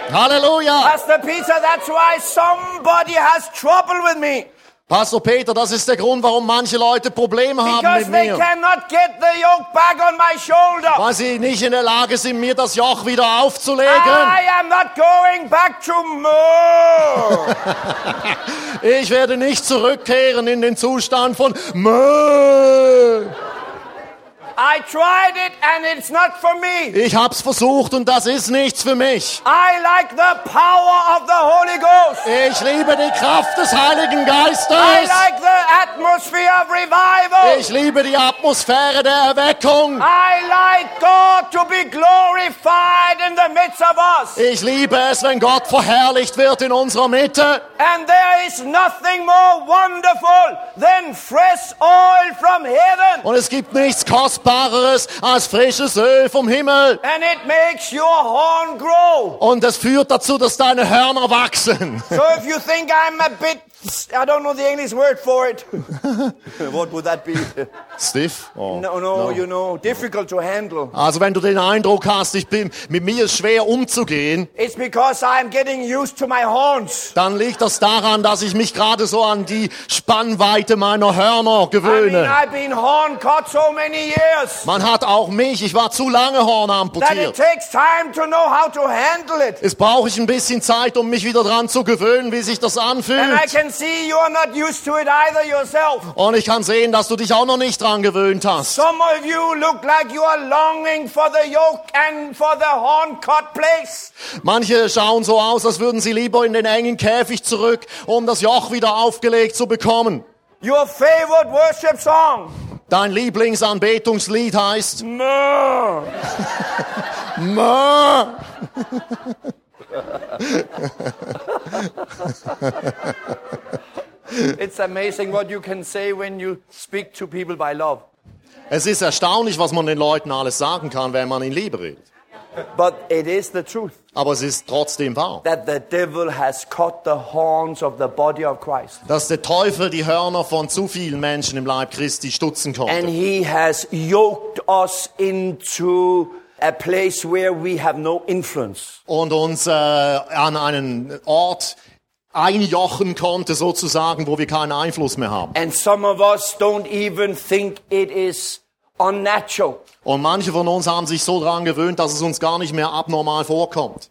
Halleluja. Pastor Peter, that's why somebody has trouble with me. Pastor Peter, das ist der Grund, warum manche Leute Probleme haben Because mit they mir. cannot get the yoke back on my shoulder. Weil sie nicht in der Lage sind, mir das Joch wieder aufzulegen. I am not going back to Mo. Ich werde nicht zurückkehren in den Zustand von Mö. I tried it and it's not for me. Ich hab's versucht und das ist nichts für mich. I like the power of the Holy Ghost. Ich liebe die Kraft des Heiligen I Geistes. like the atmosphere of revival. Ich liebe die Atmosphäre der Erweckung. I like God to be glorified in the midst of us. Ich liebe es, wenn Gott verherrlicht wird in unserer Mitte. And there is nothing more wonderful than fresh oil from heaven. Und es gibt nichts Kostbareres als frisches Öl vom Himmel. And it makes your horn grow. Und es führt dazu, dass deine Hörner wachsen. So if you think I'm a bit, I don't know the English word for it. What would that be? Stiff? Oh, No, no, you know, difficult to handle. Also wenn du den Eindruck hast, ich bin, mit mir ist schwer umzugehen, It's because I'm getting used to my horns. dann liegt das daran, dass ich mich gerade so an die Spannweite meiner Hörner I mean, gewöhne. I've been horn caught so many years Man hat auch mich, ich war zu lange Horn that it amputiert. takes time to know how to handle it. Es brauche ich ein bisschen Zeit, um mich wieder dran zu gewöhnen, wie sich das And I anfühlt. can see you are not used to it either yourself. Und ich kann sehen, dass du dich auch noch nicht dran gewöhnt hast. Some of you look like you are longing for the yoke and for the horn cut place. Manche schauen so aus, als würden sie lieber in den engen Käfig zurück, um das Joch wieder aufgelegt zu bekommen. Your favorite worship song. Dein Lieblingsanbetungslied heißt No. Mö. It's amazing what you can say when you speak to people by love. Es ist erstaunlich, was man den Leuten alles sagen kann, wenn man in Liebe redet. But it is the truth Aber es ist trotzdem wahr, that the devil has cut the horns of the body of Christ. dass der Teufel die Hörner von zu vielen Menschen im Leib Christi stutzen And konnte. he has yoked us into a place where we have no influence. Und uns äh, an einen Ort einjochen konnte, sozusagen, wo wir keinen Einfluss mehr haben. And some of us don't even think it is unnatural. Und manche von uns haben sich so daran gewöhnt, dass es uns gar nicht mehr abnormal vorkommt.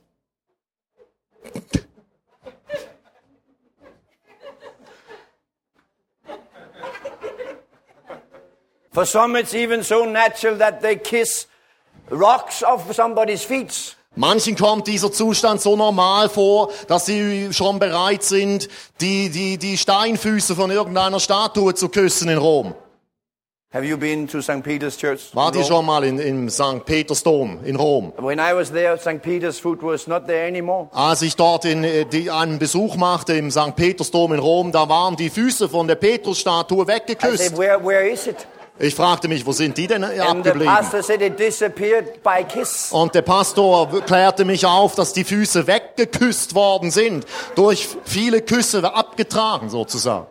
For some it's even so natural that they kiss rocks off somebody's feet. Manchen kommt dieser Zustand so normal vor, dass sie schon bereit sind, die, die, die Steinfüße von irgendeiner Statue zu küssen in Rom. Have you been to Saint Peter's Church? Wart ihr in Rome? schon mal in, im Sankt Petersdom in Rom? When I was there, Saint Peter's foot was not there anymore. Als ich dort in, äh, die, einen Besuch machte im Sankt Petersdom in Rom, da waren die Füße von der Petrusstatue I said, weggeküsst. where, where is it? Ich fragte mich, wo sind die denn äh, And the abgeblieben? pastor said it disappeared by kiss. Und der Pastor klärte mich auf, dass die Füße weggeküsst worden sind, durch viele Küsse abgetragen sozusagen.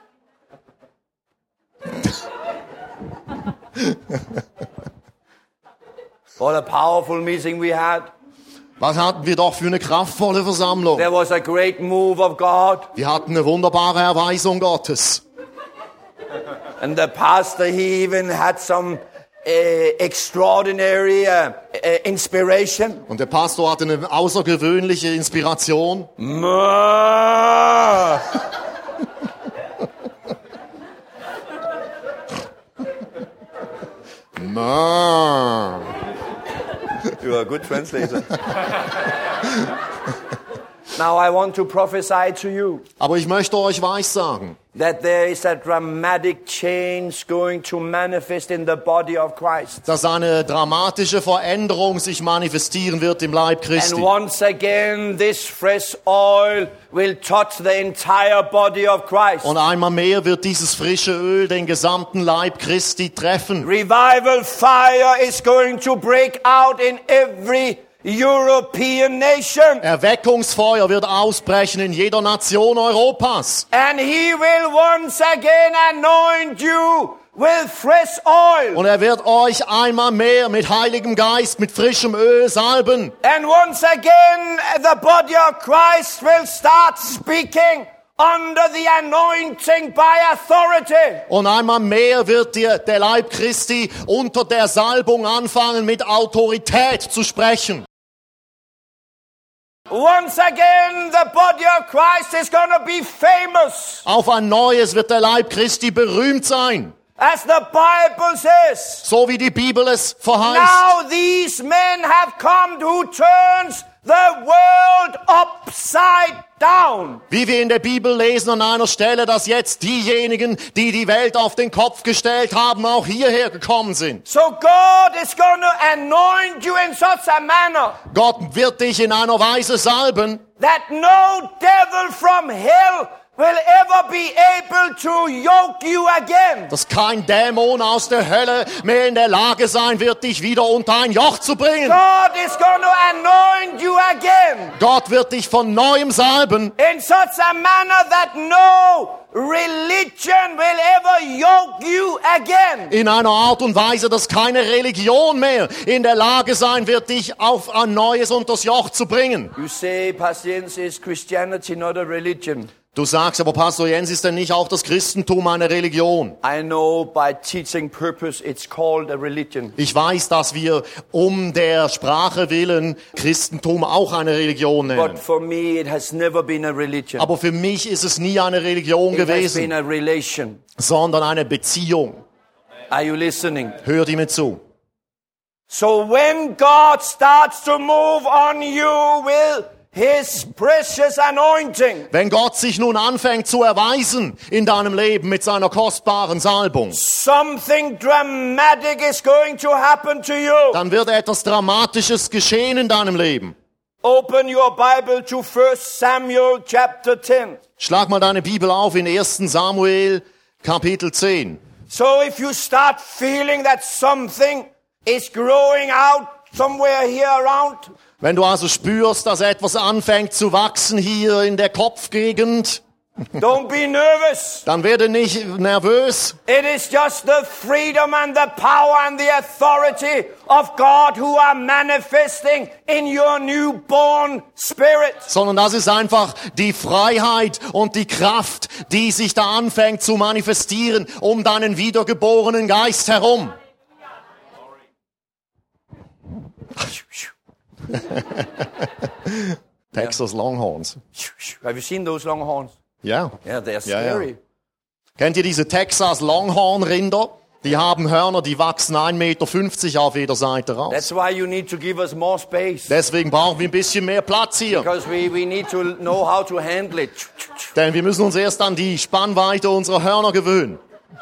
What a powerful meeting we had. Was hatten wir doch für eine kraftvolle Versammlung? There was a great move of God. Wir hatten eine wunderbare Erweisung Gottes. And the pastor, he even had some uh, extraordinary uh, uh, inspiration. Und der Pastor hatte eine außergewöhnliche Inspiration. Ma. Ma. You are a good translator. Now I want to prophesy to you Aber ich möchte euch weissagen, that there is a dramatic change going to manifest in the body of Christ. dass eine dramatische Veränderung sich manifestieren wird im Leib And Christi. once again, this fresh oil will touch the entire body of Christ. Und einmal mehr wird dieses frische Öl den gesamten Leib Christi treffen. Revival fire is going to break out in every European nation. Erweckungsfeuer wird ausbrechen in jeder Nation Europas. And he will once again anoint you with fresh oil. Und er wird euch einmal mehr mit Heiligem Geist, mit frischem Öl salben. And once again, the body of Christ will start speaking under the anointing by authority. Und einmal mehr wird dir der Leib Christi unter der Salbung anfangen, mit Autorität zu sprechen. Once again, the body of Christ is going to be famous. Auf ein neues wird der Leib Christi berühmt sein. As the Bible says. So wie die Bibel es verheißt. Now these men have come who turns the world upside down. Wie wir in der Bibel lesen an einer Stelle, dass jetzt diejenigen, die die Welt auf den Kopf gestellt haben, auch hierher gekommen sind. So God is going to anoint you in such a manner. Gott wird dich in einer Weise salben, that no devil from hell will ever be able to yoke you again. dass kein Dämon aus der Hölle mehr in der Lage sein wird, dich wieder unter ein Joch zu bringen. God is going to anoint you again. Gott wird dich von neuem salben, In such a manner that no religion will ever yoke you again. in einer Art und Weise, dass keine Religion mehr in der Lage sein wird, dich auf ein neues unters Joch zu bringen. You say, Patience, is Christianity not a religion? Du sagst, aber Pastor Jens, ist denn nicht auch das Christentum eine Religion? I know by teaching purpose it's called a religion. Ich weiß, dass wir um der Sprache willen Christentum auch eine Religion nennen. But for me it has never been a religion. Aber für mich ist es nie eine Religion It has been gewesen, a relation. sondern eine Beziehung. Are you listening? Hört ihr mir zu? So when God starts to move on you with His precious anointing, Wenn Gott sich nun anfängt zu erweisen in deinem Leben mit seiner kostbaren Salbung, something dramatic is going to happen to you. dann wird etwas Dramatisches geschehen in deinem Leben. Open your Bible to First Samuel chapter ten. Schlag mal deine Bibel auf in ersten Samuel Kapitel zehn. So if you start feeling that something is growing out somewhere here around, Wenn du also spürst, dass etwas anfängt zu wachsen hier in der Kopfgegend, don't be nervous. dann werde nicht nervös. It is just the freedom and the power and the authority of God who are manifesting in your newborn spirit. Sondern das ist einfach die Freiheit und die Kraft, die sich da anfängt zu manifestieren um deinen wiedergeborenen Geist herum. Texas Longhorns. Have you seen those longhorns? Ja. Yeah, they're Ja, ja. scary. Kennt ihr diese Texas Longhorn Rinder? Die haben Hörner, die wachsen ein Meter fünfzig auf jeder Seite raus. That's why you need to give us more space. Deswegen brauchen wir ein bisschen mehr Platz hier. Because we, we need to know how to handle it. Denn wir müssen uns erst an die Spannweite unserer Hörner gewöhnen.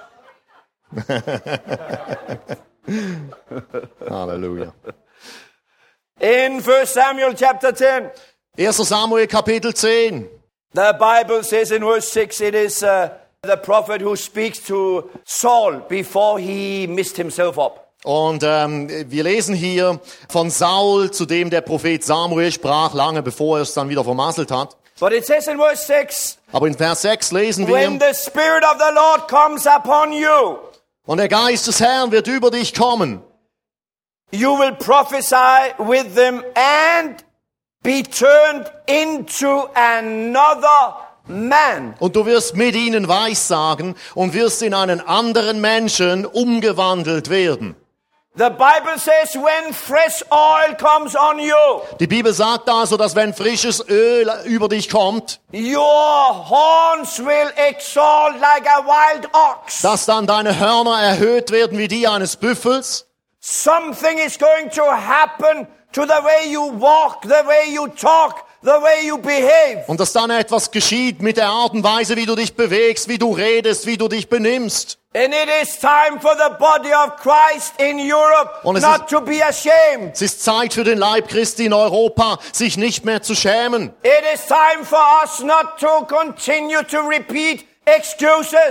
Halleluja. In First Samuel chapter ten, erster Samuel Kapitel zehn. the Bible says in verse six, it is uh, the prophet who speaks to Saul before he messed himself up. Und ähm, wir lesen hier von Saul, zu dem der Prophet Samuel sprach, lange bevor er es dann wieder vermasselt hat. But it says in verse six, Aber in Vers sechs lesen when wir, the Spirit of the Lord comes upon you, und der Geist des Herrn wird über dich kommen. you will prophesy with them and be turned into another man. Und du wirst mit ihnen Weissagen und wirst in einen anderen Menschen umgewandelt werden. The Bible says when fresh oil comes on you, Die Bibel sagt also, dass wenn frisches Öl über dich kommt, your horns will exalt like a wild ox. dass dann deine Hörner erhöht werden wie die eines Büffels. Something is going to happen to the way you walk, the way you talk, the way you behave. Und dass dann etwas geschieht mit der Art und Weise, wie du dich bewegst, wie du redest, wie du dich benimmst. And it is time for the body of Christ in Europe Und es not ist- to be ashamed. Es ist Zeit für den Leib Christi in Europa, sich nicht mehr zu schämen. It is time for us not to continue to repeat excuses.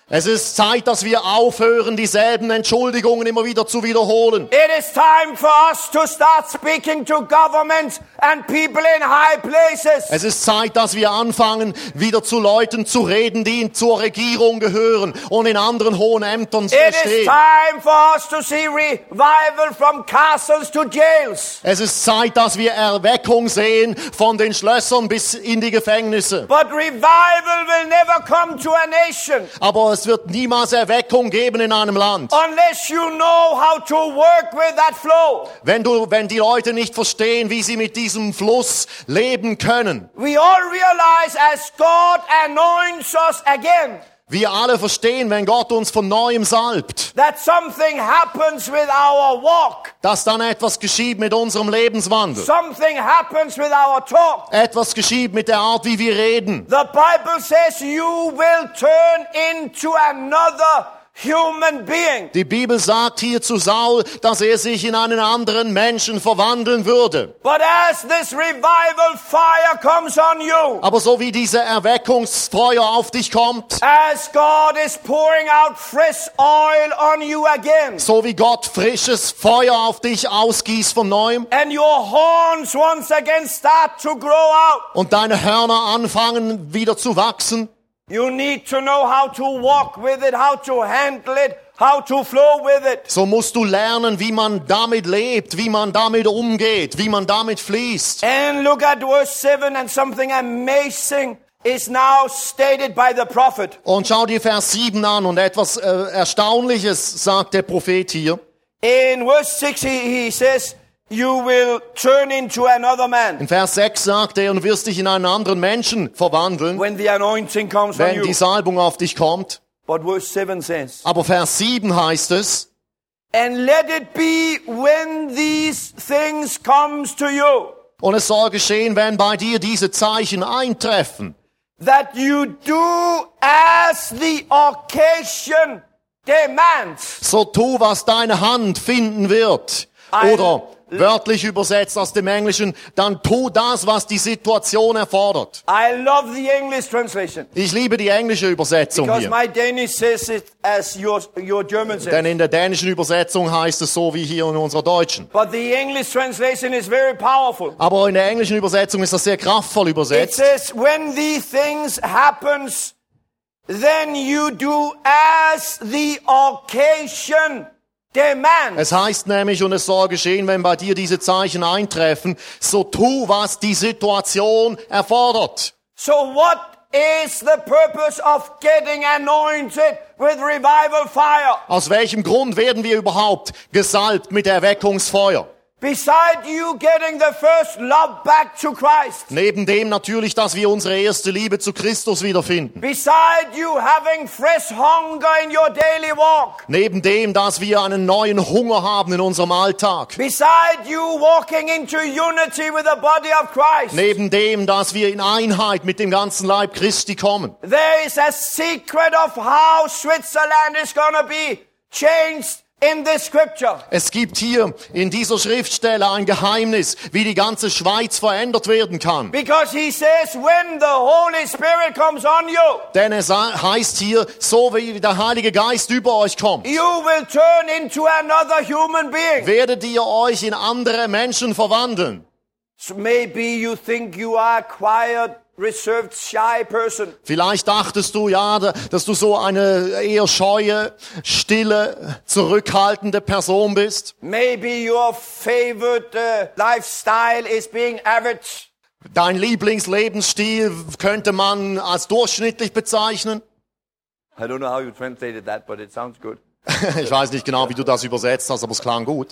Es ist Zeit, dass wir aufhören, dieselben Entschuldigungen immer wieder zu wiederholen. It is time for us to start speaking to governments and people in high places. Es ist Zeit, dass wir anfangen, wieder zu Leuten zu reden, die zur Regierung gehören und in anderen hohen Ämtern It is stehen. time for us to see revival from castles to jails. Es ist Zeit, dass wir Erweckung sehen von den Schlössern bis in die Gefängnisse. But revival will never come to a nation Aber es wird niemals Erweckung geben in einem Land. unless you know how to work with that flow. Wenn du, wenn die Leute nicht verstehen, wie sie mit diesem Fluss leben können. We all realize as God anoints us again, Wir alle verstehen, wenn Gott uns von Neuem salbt, that something happens with our walk. dass dann etwas geschieht mit unserem Lebenswandel. Something happens with our talk. Etwas geschieht mit der Art, wie wir reden. The Bible says you will turn into another human being. Die Bibel sagt hier zu Saul, dass er sich in einen anderen Menschen verwandeln würde. But as this revival fire comes on you, Aber so wie diese Erweckungsfeuer auf dich kommt, as God is pouring out fresh oil on you again, so wie Gott frisches Feuer auf dich ausgießt von Neuem and your horns once again start to grow out, und deine Hörner anfangen wieder zu wachsen, you need to know how to walk with it, how to handle it, how to flow with it. so musst du lernen, wie man damit lebt, wie man damit umgeht, wie man damit fließt. And look at verse seven, and something amazing is now stated by the prophet. Und schau dir Vers sieben an und etwas äh, Erstaunliches sagt der Prophet hier. In verse six he, he says, you will turn into another man In Vers sechs sagt er, und wirst dich in einen anderen Menschen verwandeln, when the anointing comes on wenn you. die Salbung auf dich kommt. But verse seven says, Aber Vers sieben heißt es, and let it be when these things comes to you, und es soll geschehen, wenn bei dir diese Zeichen eintreffen, that you do as the occasion demands. so tu, was deine Hand finden wird. Oder wörtlich übersetzt aus dem Englischen, dann tu das, was die Situation erfordert. I love the English translation Ich liebe die englische Übersetzung because hier. my Danish says it as your, your German says. Denn in der dänischen Übersetzung heißt es so wie hier in unserer deutschen. But the English translation is very powerful. Aber in der englischen Übersetzung ist das sehr kraftvoll It übersetzt. says, when these things happens, then you do as the occasion demands. Es heißt nämlich, und es soll geschehen, wenn bei dir diese Zeichen eintreffen, so tu, was die Situation erfordert. So what is the purpose of getting anointed with revival fire? Aus welchem Grund werden wir überhaupt gesalbt mit Erweckungsfeuer? Beside you getting the first love back to Christ. Neben dem natürlich, dass wir unsere erste Liebe zu Christus wiederfinden. Beside you having fresh hunger in your daily walk. Neben dem, dass wir einen neuen Hunger haben in unserem Alltag. Beside you walking into unity with the body of Christ. Neben dem, dass wir in Einheit mit dem ganzen Leib Christi kommen. There is a secret of how Switzerland is going to be changed in this scripture. Es gibt hier in dieser Schriftstelle ein Geheimnis, wie die ganze Schweiz verändert werden kann. Because he says, when the Holy Spirit comes on you, Denn es heißt hier, so wie der Heilige Geist über euch kommt, you will turn into another human being. werdet ihr euch in andere Menschen verwandeln. So maybe you think you are a quiet, reserved, shy person. Vielleicht dachtest du, ja, dass du so eine eher scheue, stille, zurückhaltende Person bist. Maybe your favorite uh, lifestyle is being average. Dein Lieblingslebensstil könnte man als durchschnittlich bezeichnen. I don't know how you translated that, but it sounds good. Ich weiß nicht genau, wie du das übersetzt hast, aber es klang gut.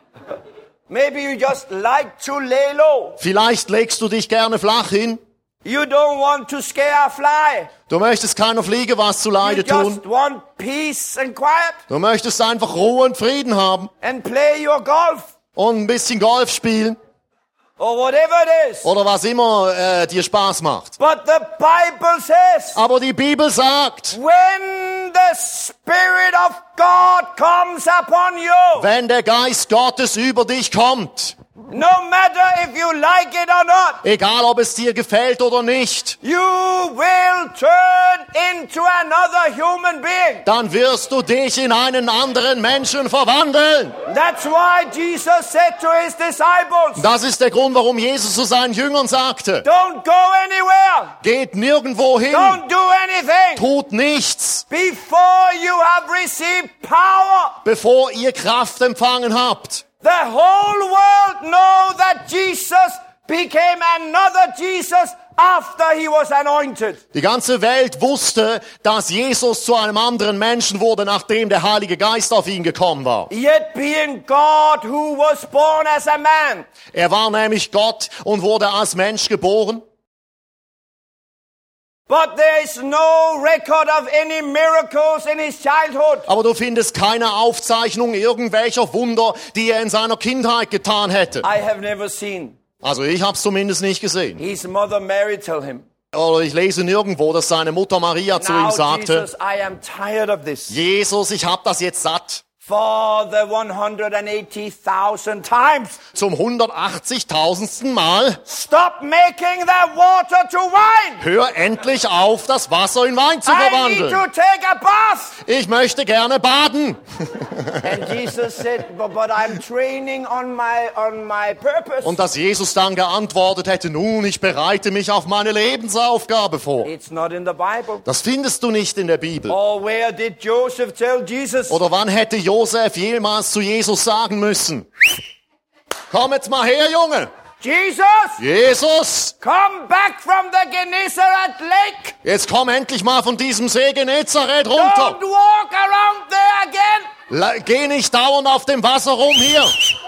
Maybe you just like to lay low. Vielleicht legst du dich gerne flach hin. You don't want to scare a fly. Du möchtest keiner Fliege was zu You Leide tun. just want peace and quiet Du möchtest einfach Ruhe und Frieden haben and play your golf und ein bisschen Golf spielen or whatever it is. oder was immer äh, dir Spaß macht. But the Bible says, Aber die Bibel sagt, when the Spirit of God comes upon you, wenn der Geist Gottes über dich kommt, No matter if you like it or not. Egal, ob es dir gefällt oder nicht. You will turn into another human being. Dann wirst du dich in einen anderen Menschen verwandeln. That's why Jesus said to his disciples. Das ist der Grund, warum Jesus zu seinen Jüngern sagte. Don't go anywhere. Geht nirgendwo hin. Don't do anything. Tut nichts, Before you have received power. bevor ihr Kraft empfangen habt. The whole world know that Jesus became another Jesus after he was anointed. Die ganze Welt wusste, dass Jesus zu einem anderen Menschen wurde, nachdem der Heilige Geist auf ihn gekommen war. Yet being God who was born as a man. Er war nämlich Gott und wurde als Mensch geboren. But there is no record of any miracles in his childhood. Aber du findest keine Aufzeichnung irgendwelcher Wunder, die er in seiner Kindheit getan hätte. I have never seen. Also ich habe es zumindest nicht gesehen. His mother Mary tell him. Oder ich lese nirgendwo, dass seine Mutter Maria zu ihm Now sagte, Jesus, I am tired of this. Jesus, ich hab das jetzt satt. For the one hundred eighty thousand times. Zum hundertachtzigtausendsten Mal. Stop making that water to wine. Hör endlich auf, das Wasser in Wein zu I need verwandeln. to take a bath. Ich möchte gerne baden. And Jesus said, but, but I'm training on my, on my purpose. Und dass Jesus dann geantwortet hätte, nun, ich bereite mich auf meine Lebensaufgabe vor. It's not in the Bible. Das findest du nicht in der Bibel. Or where did Joseph tell Jesus? Oder wann hätte Josef jemals zu Jesus sagen müssen? Komm jetzt mal her, Junge. Jesus, Jesus, come back from the Gennesaret lake. jetzt komm endlich mal von diesem See Genezareth Don't runter. walk around there again. La- Geh nicht dauernd auf dem Wasser rum hier.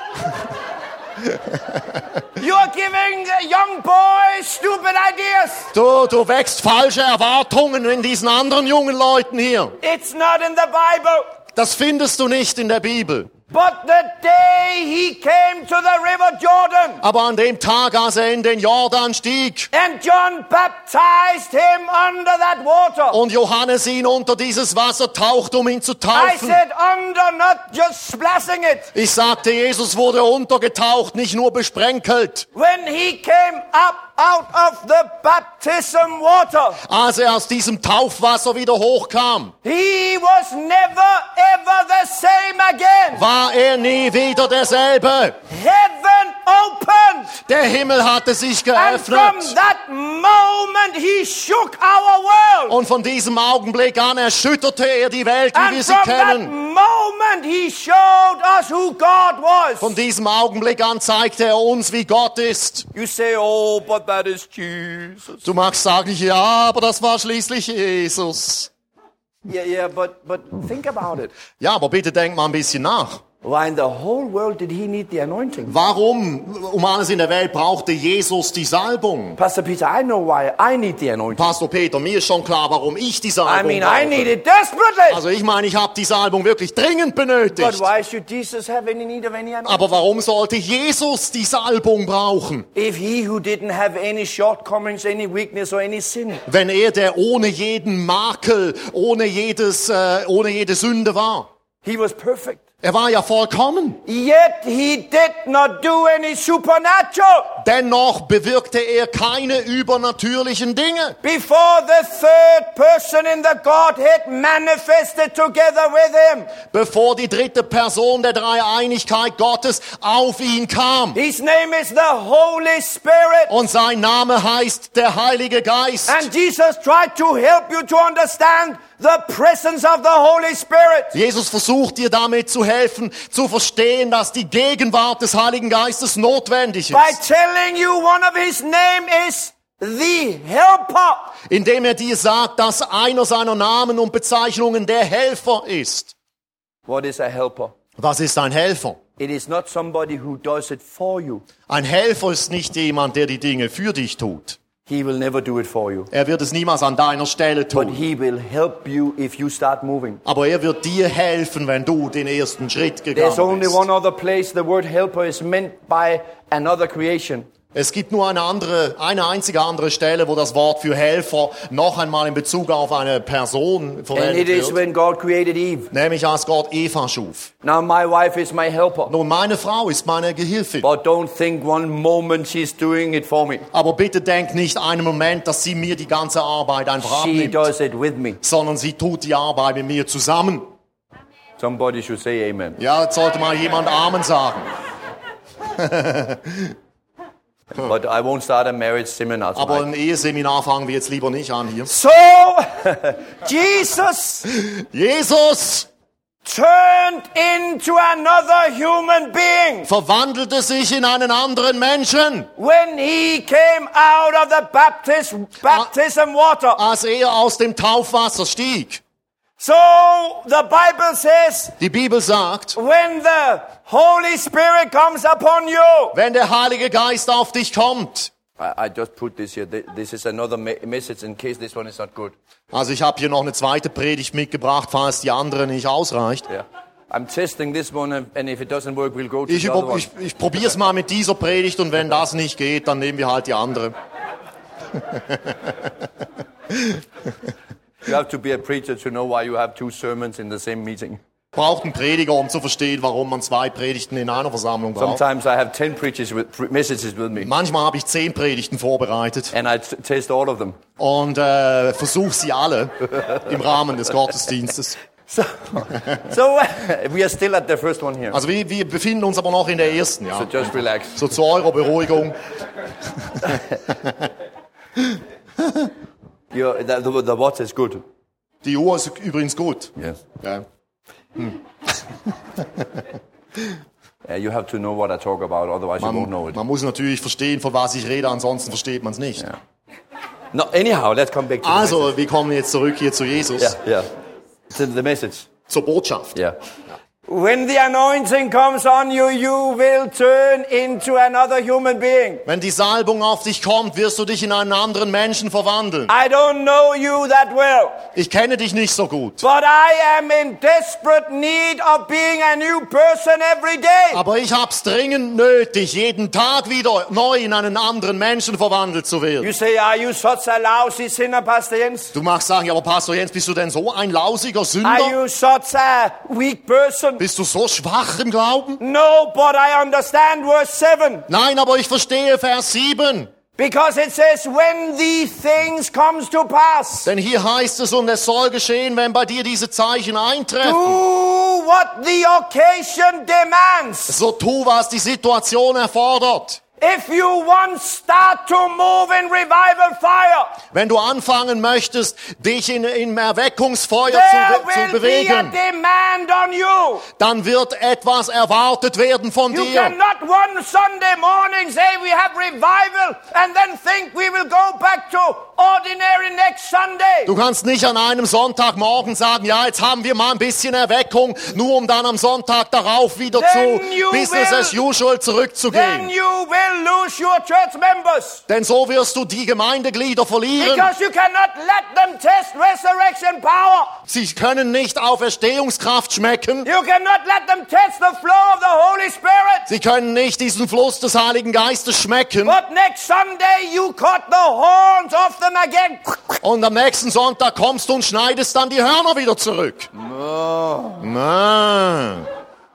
You are giving the young boys stupid ideas. Du, du wächst falsche Erwartungen in diesen anderen jungen Leuten hier. It's not in the Bible. Das findest du nicht in der Bibel. But the day he came to the river Jordan Aber an dem Tag, als er in den Jordan stieg and John baptized him under that water. und Johannes ihn unter dieses Wasser tauchte, um ihn zu I taufen. said under, not just splashing it. Ich sagte, Jesus wurde untergetaucht, nicht nur besprenkelt. When he came up out of the baptism water, Als er aus diesem Taufwasser wieder hochkam, he was never ever the same again. war er nie wieder derselbe. Heaven opened. Der Himmel hatte sich And from geöffnet. that moment he shook our world. Und von diesem Augenblick an erschütterte er die Welt, wie And wir sie from that kennen. moment he showed us who God was. Von diesem Augenblick an zeigte er uns, wie Gott ist. You say, oh, but that is Jesus. Du magst sagen, ja, aber das war schließlich Jesus. Yeah, yeah, but but think about it. Ja, aber bitte denk mal ein bisschen nach. Why in the whole world did he need the anointing? Warum, um alles in der Welt, brauchte Jesus die Salbung? Pastor Peter, I know why I need the anointing. Pastor Peter, mir ist schon klar, warum ich die I Salbung mean, I need brauche. it desperately. Also ich meine, ich habe die Salbung wirklich dringend But benötigt. why should Jesus have any need of any anointing? Aber warum sollte Jesus die Salbung brauchen? If he who didn't have any shortcomings, any weakness or any sin. Wenn er, der ohne jeden Makel, ohne jedes, äh, ohne jede Sünde war. He was perfect. Er war ja vollkommen. Yet he did not do any supernatural. Dennoch bewirkte er keine übernatürlichen Dinge. Before the third person in the Godhead manifested together with him. Bevor die dritte Person der Dreieinigkeit Gottes auf ihn kam. His name is the Holy Spirit. Und sein Name heißt der Heilige Geist. And Jesus tried to help you to understand the presence of the Holy Spirit. Jesus versucht dir damit zu helfen, zu verstehen, dass die Gegenwart des Heiligen Geistes notwendig By ist. telling you one of his name is the Helper. Indem er dir sagt, dass einer seiner Namen und Bezeichnungen der Helfer ist. What is a helper? Was ist ein Helfer? It is not somebody who does it for you. Ein Helfer ist nicht jemand, der die Dinge für dich tut. He will never do it for you. Er wird es niemals an deiner Stelle But tun. he will help you if you start moving. Aber er wird dir helfen, wenn du den ersten Schritt There's gegangen only bist. one other place the word helper is meant by another creation. Es gibt nur eine andere, eine einzige andere Stelle, wo das Wort für Helfer noch einmal in Bezug auf eine Person And it verwendet is wird. when God created Eve. Nämlich als Gott Eva schuf. Now my wife is my helper. Nun, meine Frau ist meine Gehilfin. But don't think one moment she's doing it for me. Aber bitte denk nicht einen Moment, dass sie mir die ganze Arbeit einfach She abnimmt, does it with me. sondern sie tut die Arbeit mit mir zusammen. Somebody should say amen. Ja, jetzt sollte mal jemand Amen sagen. But I won't start a marriage seminar Aber tonight. ein Eheseminar fangen wir jetzt lieber nicht an hier. So, Jesus Jesus turned into another human being verwandelte sich in einen anderen Menschen, when he came out of the baptism, baptism water. als er aus dem Taufwasser stieg. So the Bible says, Die Bibel sagt, when the Holy Spirit comes upon you. wenn der Heilige Geist auf dich kommt. I, I just put this here. This is another me- message in case this one is not good. Also ich habe hier noch eine zweite Predigt mitgebracht, falls die andere nicht ausreicht. Yeah. I'm testing this one, and if it doesn't work, we'll go to Ich, the other über, one. ich, ich probiere es mal mit dieser Predigt und wenn das nicht geht, dann nehmen wir halt die andere. You have to be a preacher to know why you have two sermons in the same meeting. Braucht einen Prediger, um zu verstehen, warum man zwei Predigten in einer Versammlung braucht. Sometimes I have ten preachers with pre- messages with me, Manchmal habe ich zehn Predigten vorbereitet and I t- test all of them. und äh, versuche sie alle im Rahmen des Gottesdienstes. So, so we are still at the first one here. Also wir, wir befinden uns aber noch in der ersten, So ja. just relax. So zu eurer Beruhigung. You're, the, the, the water is good. Die Uhr ist übrigens gut. Yes. Ja. Uh, you have to know what I talk about, otherwise you won't know Man, it. man muss natürlich verstehen, von was ich rede, ansonsten versteht man es nicht. Yeah. No, anyhow, let's come back to the Also, wir kommen jetzt zurück hier zu Jesus, message. Yeah, yeah. To the message. zur Botschaft. Yeah. When the anointing comes on you, you will turn into another human being. Wenn die Salbung auf dich kommt, wirst du dich in einen anderen Menschen verwandeln. I don't know you that well, Ich kenne dich nicht so gut, but I am in desperate need of being a new person every day. aber ich hab's dringend nötig, jeden Tag wieder neu in einen anderen Menschen verwandelt zu werden. You say, are you such a lousy sinner, Pastor Jens? Du magst sagen, ja, aber Pastor Jens, bist du denn so ein lausiger Are Sünder? you such a weak person? Bist du so schwach im Glauben? No, but I understand verse seven. Nein, aber ich verstehe Vers sieben. Because it says, when these things comes to pass, Denn hier heißt es, und es soll geschehen, wenn bei dir diese Zeichen eintreffen. do what the occasion demands. So tu, was die Situation erfordert. If you once start to move in revival fire, Wenn du anfangen möchtest, dich in, in Erweckungsfeuer there zu, zu will be a bewegen, demand on you. dann wird etwas erwartet werden von You dir. cannot one Sunday morning say we have revival and then think we will go back to ordinary next Sunday. Du kannst nicht an einem Sonntagmorgen sagen, ja, jetzt haben wir mal ein bisschen Erweckung, nur um dann am Sonntag darauf wieder Then zu you Business will- as usual Then zurückzugehen. you will lose your church members. Denn so wirst du die Gemeindeglieder verlieren. Because you cannot let them test resurrection power. Sie können nicht Auferstehungskraft schmecken. You cannot let them test the flow of the Holy Spirit. Sie können nicht diesen Fluss des Heiligen Geistes schmecken. But next Sunday you cut the horns off them again. Und am nächsten Sonntag kommst du und schneidest dann die Hörner wieder zurück. Nein.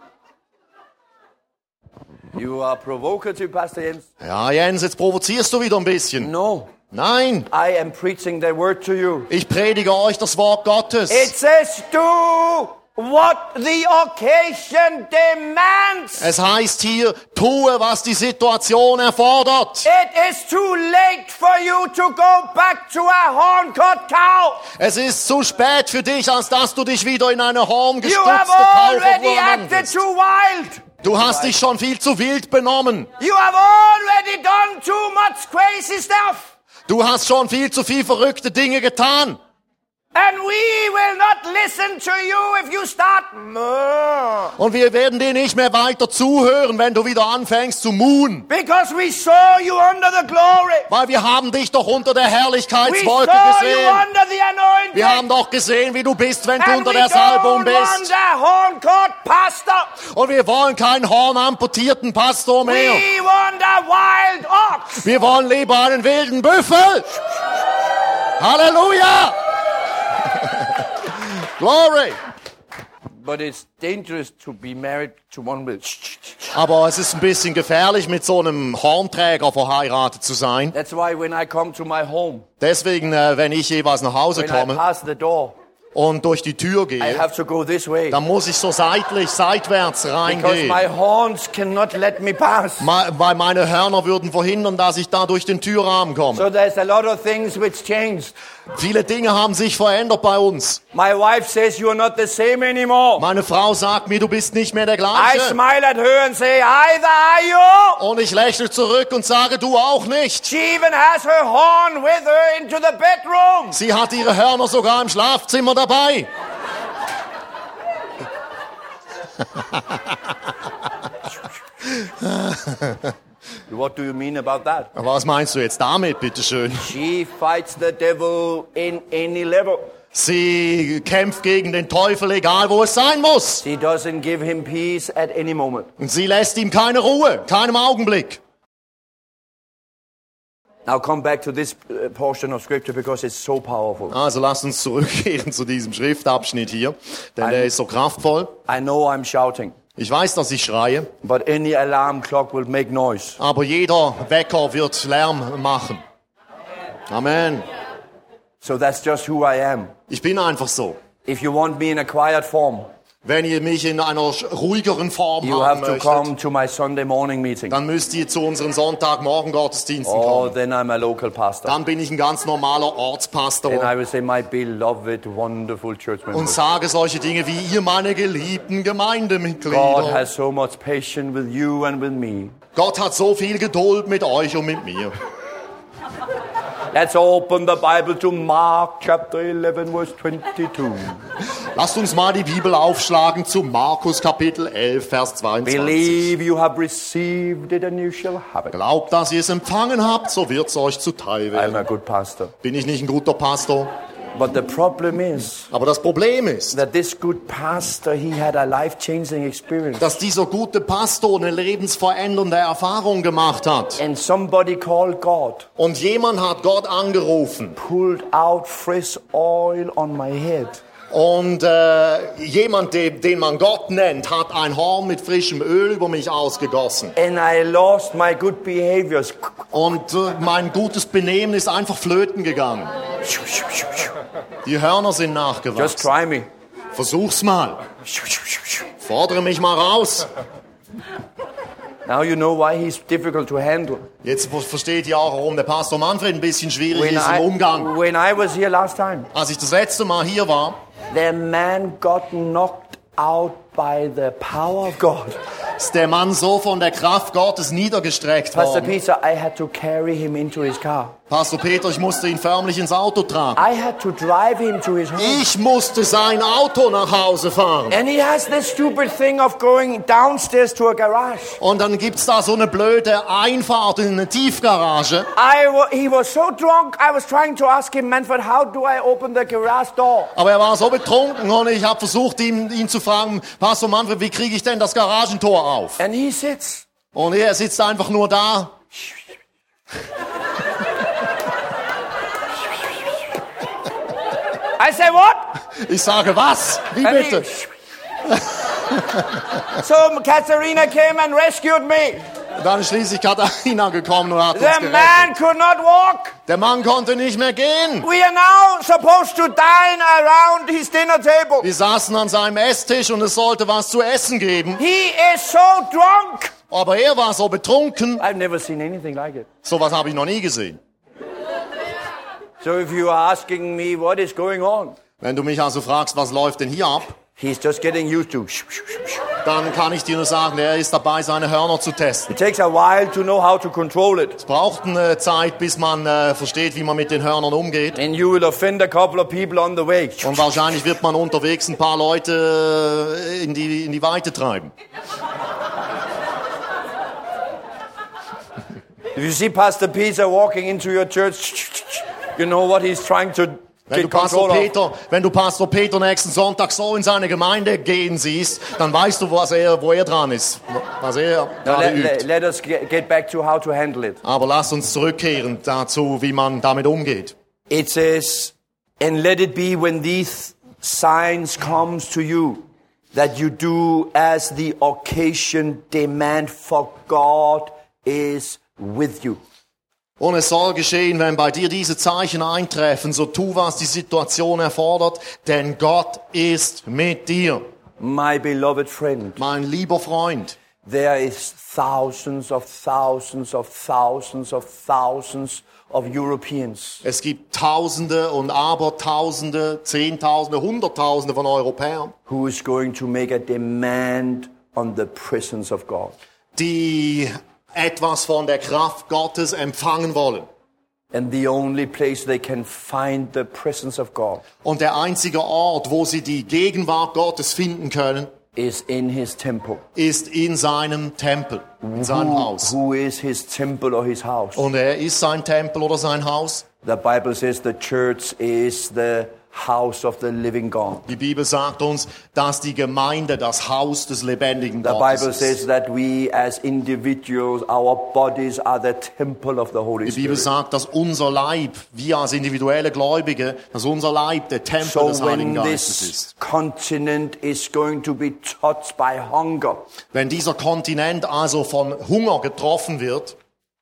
You are provocative, Pastor Jens. Ja, Jens, jetzt provozierst du wieder ein bisschen. No. Nein, I am preaching the word to you. ich predige euch das Wort Gottes. It says do what the occasion demands. Es heißt hier, tue, was die Situation erfordert. It is too late for you to go back to a horn-cut cow. Es ist zu spät für dich, als dass du dich wieder in eine You horngestutzte have Taufe already acted verwandelst. too wild. Du hast dich schon viel zu wild benommen. You have already done too much crazy stuff. Du hast schon viel zu viel verrückte Dinge getan. And we will not listen to you if you start. Und wir werden dir nicht mehr weiter zuhören, wenn du wieder anfängst zu muhen. Because we saw you under the glory. Weil wir haben dich doch unter der We Herrlichkeitswolke saw you gesehen. under the anointing. Wir haben doch gesehen, wie du bist, wenn du And unter we der Salbung don't want bist. a horn-caught pastor. Und wir wollen keinen hornamputierten Pastor mehr. We want a wild ox. Wir wollen lieber einen wilden Büffel. Halleluja! Glory! But it's dangerous to be married to one with. Aber es ist ein bisschen gefährlich, mit so einem Hornträger verheiratet zu sein. That's why when I come to my home, Deswegen, äh, wenn ich jeweils nach Hause when I komme pass the door, und durch die Tür I gehe, have to go this way. dann muss ich so seitlich, seitwärts Because reingehen. my horns cannot let me pass. Ma- Weil meine Hörner würden verhindern, dass ich da durch den Türrahmen komme. So there's a lot of things which changed. Viele Dinge haben sich verändert bei uns. My wife says you are not the same anymore. Meine Frau sagt mir, du bist nicht mehr der I Gleiche. smile at her and say, either are you. Und ich lächle zurück und sage, du auch nicht. She even has her horn with her into the bedroom. Sie hat ihre Hörner sogar im Schlafzimmer dabei. What do you mean about that? Was meinst du jetzt damit, bitteschön? She fights the devil in any level. Sie kämpft gegen den Teufel, egal wo es sein muss. She doesn't give him peace at any moment. Und sie lässt ihm keine Ruhe, keinem Augenblick. Now come back to this uh, portion of scripture because it's so powerful. Also lasst uns zurückkehren zu diesem Schriftabschnitt hier, denn der ist so kraftvoll. I know I'm shouting, Ich weiß, dass ich schreie, but any alarm clock will make noise. aber jeder Wecker wird Lärm machen. Amen. So that's just who I am. Ich bin einfach so. If you want me in a quiet form, Wenn ihr mich in einer ruhigeren Form you haben have to möchtet, come to my Sunday morning meeting. dann müsst ihr zu unseren Sonntagmorgen-Gottesdiensten Oh, kommen. then I'm a local pastor. Dann bin ich ein ganz normaler And Ortspastor I will say, my beloved, wonderful church und members. sage solche Dinge wie, ihr meine geliebten God Gemeindemitglieder. has so much patience with you and with me. Gott hat so viel Geduld mit euch und mit mir. Let's open the Bible to Mark chapter eleven, verse twenty-two. Lasst uns mal die Bibel aufschlagen zu Markus Kapitel elf, Vers zweiundzwanzig. Believe you have received it and you shall have it. Glaubt, dass ihr es empfangen habt, so wird es euch zuteil I'm werden. a good pastor. Bin ich nicht ein guter Pastor? But the problem is Aber das Problem ist, that this good pastor, he had a life-changing experience. dass dieser gute Pastor eine lebensverändernde Erfahrung gemacht hat. And somebody called God, Und jemand hat Gott angerufen. pulled out fresh oil on my head. Und äh, jemand, den, den man Gott nennt, hat ein Horn mit frischem Öl über mich ausgegossen. And I lost my good behaviors. Und äh, mein gutes Benehmen ist einfach flöten gegangen. Die Hörner sind Just nachgewachsen. try me. Versuch's mal. Fordere mich mal raus. Now you know why he's difficult to handle. Jetzt versteht ihr auch, warum der Pastor Manfred ein bisschen schwierig When ist im Umgang. I, when I was here last time, Als ich das letzte Mal hier war, the man got knocked out by the power of God. ist der Mann so von der Kraft Gottes niedergestreckt Pastor worden. Peter, I had to carry him into his car. Pastor Peter, ich musste ihn förmlich ins Auto tragen. I had to drive him to his home. Ich musste sein Auto nach Hause fahren. And he has this stupid thing of going downstairs to a garage. Und dann gibt's da so eine blöde Einfahrt in eine Tiefgarage. I wa- he was so drunk, I was trying to ask him, Manfred, how do I open the garage door? Aber er war so betrunken und ich habe versucht, ihn, ihn zu fragen, Pastor Manfred, wie kriege ich denn das Garagentor auf? And he sits. Und er sitzt einfach nur da. I say, what? Ich sage, was? Wie And he- bitte? So Katharina came and rescued me. Dann ist schließlich Katharina gekommen und hat uns The gerettet. man could not walk. Der Mann konnte nicht mehr gehen. We are now supposed to dine around his dinner table. Wir saßen an seinem Esstisch und es sollte was zu essen geben. He is so drunk. Aber er war so betrunken. I've never seen anything like it. Sowas habe ich noch nie gesehen. So if you are asking me what is going on, Wenn du mich also fragst, was läuft denn hier ab? he's just getting used to. dann kann ich dir nur sagen, er ist dabei, seine Hörner zu testen. It takes a while to know how to control it. Es braucht eine Zeit, bis man äh, versteht, wie man mit den Hörnern umgeht. And you will offend a couple of people on the way. Und wahrscheinlich wird man unterwegs ein paar Leute äh, in die, in die Weite treiben. If you see Pastor Peter walking into your church, you know what he's trying to Wenn du, get control Pastor of. Peter, wenn du Pastor Peter nächsten Sonntag so in seine Gemeinde gehen siehst, dann weißt du, was er, wo er dran ist, was er Now, gerade let, let, übt. let us get, get back to how to handle it. Aber lass uns zurückkehren dazu, wie man damit umgeht. It says, and let it be when these signs comes to you, that you do as the occasion demand, for God is with you. Und es soll geschehen, wenn bei dir diese Zeichen eintreffen, so tu, was die Situation erfordert, denn Gott ist mit dir. My beloved friend, Mein lieber Freund, there is thousands of thousands of thousands of thousands of Europeans es gibt Tausende und Abertausende, Zehntausende, Hunderttausende von Europäern, who is going to make a demand on the presence of God. die etwas von der Kraft Gottes empfangen wollen. And the only place they can find the presence of God Und der einzige Ort, wo sie die Gegenwart Gottes finden können, is in his temple. ist in seinem Tempel, in seinem Who, Haus. who is his temple or his house? Und er ist sein Tempel oder sein Haus. The Bible says the church is the house of the living God. Die Bibel sagt uns, dass die Gemeinde das Haus des lebendigen The Gottes Bible ist. says that we as individuals, our bodies are the temple of the Holy Die Bibel Spirit. sagt, dass unser Leib, wir als individuelle Gläubige, dass unser Leib der Tempel So des Heiligen when Geistes this ist. continent is going to be touched by hunger, Wenn dieser Kontinent also von Hunger getroffen wird,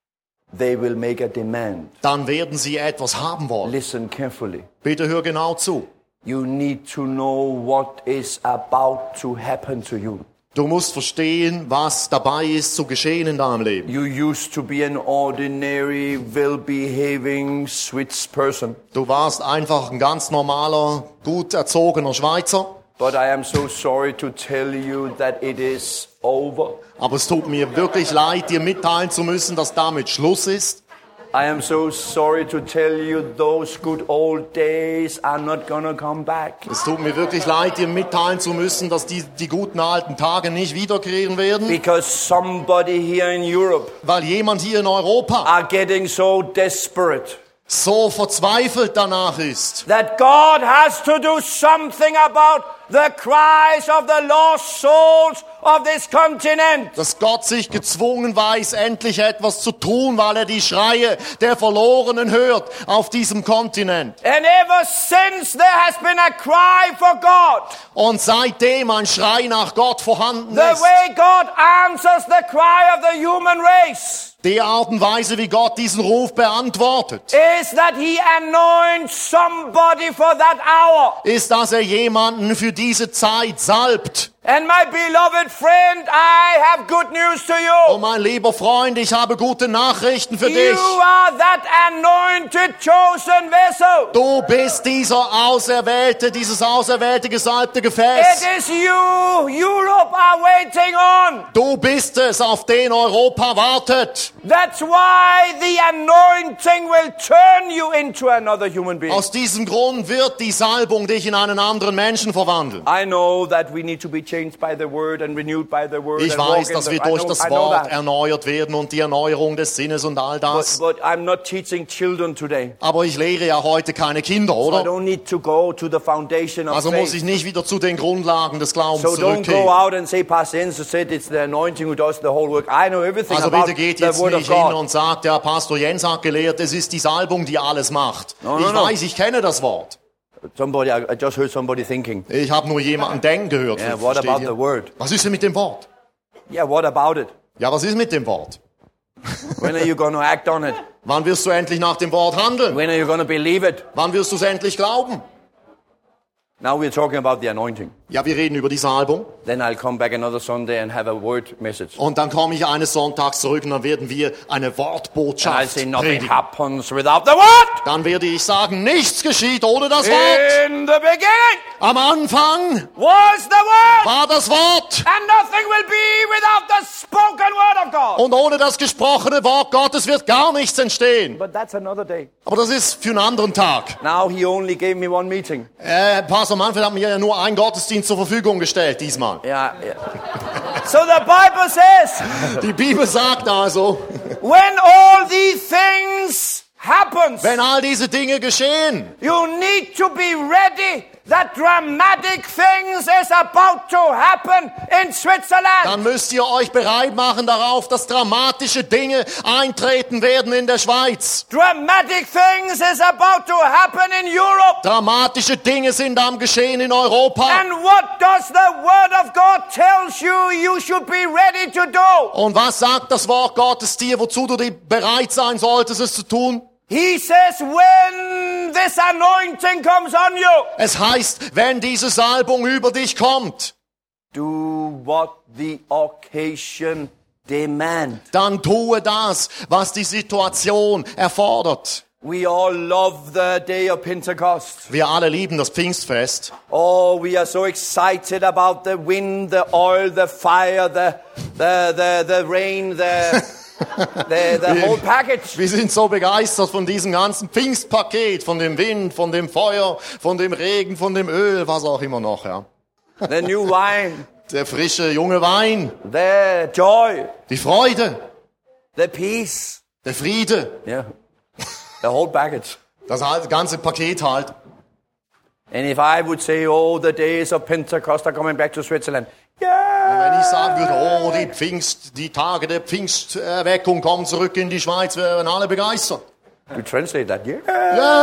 they will make a demand. dann werden sie etwas haben wollen. Listen carefully. Bitte hör genau zu. You need to know what is about to happen to you. Du musst verstehen, was dabei ist zu geschehen in deinem Leben. You used to be an ordinary, well-behaving Swiss person. Du warst einfach ein ganz normaler, gut erzogener Schweizer. But I am so sorry to tell you that it is over. Aber es tut mir wirklich leid, dir mitteilen zu müssen, dass damit Schluss ist. I am so sorry to tell you those good old days are not gonna come back. Es tut mir wirklich leid, dir mitteilen zu müssen, dass die, die guten alten Tage nicht wiederkehren werden, Because somebody here in Europe weil jemand hier in Europa are getting so desperate so verzweifelt danach ist, that God has to do something about the cries of the lost souls of this continent. dass Gott sich gezwungen weiß, endlich etwas zu tun, weil er die Schreie der Verlorenen hört auf diesem Kontinent. And ever since there has been a cry for God, Und seitdem ein Schrei nach Gott vorhanden the ist, way God answers the cry of the human race die Art und Weise, wie Gott diesen Ruf beantwortet, is that he anoints somebody for that hour. ist, dass er jemanden für diese Zeit salbt. And my beloved friend, I have good news to you. Und mein lieber Freund, ich habe gute Nachrichten für You dich. are that anointed, chosen vessel. Du bist dieser auserwählte, dieses auserwählte, gesalbte It Gefäß. is you Europe are waiting on. Du bist es, auf den Europa wartet. That's why the anointing will turn you into another human being. Aus diesem Grund wird die Salbung dich in einen anderen Menschen verwandeln. I know that we need to be changed by the word and renewed by the word. Ich and walk weiß, in dass the- wir I durch know- das I know Wort that. erneuert werden und die Erneuerung des Sinnes und all But, das. but I'm not teaching children today. Aber ich lehre ja heute keine Kinder, I oder? don't need to go to the foundation of Also muss faith. ich nicht wieder zu den Grundlagen des Glaubens So don't go zurückkehren. out and say, Pastor Enzo said it's the anointing who does the whole work. I know everything Also about bitte geht the jetzt word of nicht hin God. und sagt, ja, Pastor Jens hat gelehrt, es ist die Salbung, die alles macht. No, no, Ich no. weiß, ich kenne das Wort. Somebody, I I just heard somebody thinking, Ich habe nur jemanden denken gehört. yeah, what versteht about ihr? the word? Was ist denn mit dem Wort? Yeah, what about it? Ja, was ist mit dem Wort? When are you going to act on it? Wann wirst du endlich nach dem Wort handeln? When are you going to believe it? Wann wirst du es endlich glauben? Now we're talking about the anointing. Ja, wir reden über die Salbung. Then I'll come back another Sunday and have a word message. Und dann komme ich eines Sonntags zurück und dann werden wir eine And I'll Wortbotschaft say nothing predigen. happens without the word. Dann werde ich sagen, nichts geschieht ohne das Wort. In the beginning Am Anfang was the word. war das Wort. And nothing will be without the spoken word of God. Und ohne das gesprochene Wort Gottes wird gar nichts entstehen. But that's another day. Aber das ist für einen anderen Tag. Now he only gave me one meeting. Äh, Pastor Manfred hat mir ja nur einen Gottesdienst zur Verfügung gestellt diesmal. Yeah, yeah. So the Bible says, Die Bibel sagt also, when all these things happens, wenn all diese Dinge geschehen, you need to be ready that dramatic things is about to happen in Switzerland. dann müsst ihr euch bereit machen darauf, dass dramatische Dinge eintreten werden in der Schweiz. Dramatic things is about to happen in Europe. Dramatische Dinge sind am Geschehen in Europa. And what does the word of God tells you you should be ready to do? Und was sagt das Wort Gottes dir, wozu du dir bereit sein solltest, es zu tun? He says when this anointing comes on you, Es heißt, wenn diese Salbung über dich kommt, do what the occasion demands. dann tue das, was die Situation erfordert. We all love the day of Pentecost. Wir alle lieben das Pfingstfest. Oh, we are so excited about the wind, the oil, the fire, the the the, the rain, the the, the whole package. Wir sind so begeistert von diesem ganzen Pfingstpaket, von dem Wind, von dem Feuer, von dem Regen, von dem Öl, was auch immer noch, ja. The new wine, Der frische junge Wein, the joy, die Freude, the peace. der Friede, Yeah. The whole package. das ganze Paket halt. And if I would say, oh, the days of Pentecost are coming back to Switzerland. Yeah. Wenn ich sagen würde, oh, die Pfingst, die Tage der Pfingsterweckung kommen zurück in die Schweiz, wären alle begeistert. You translate that, yeah. Ja.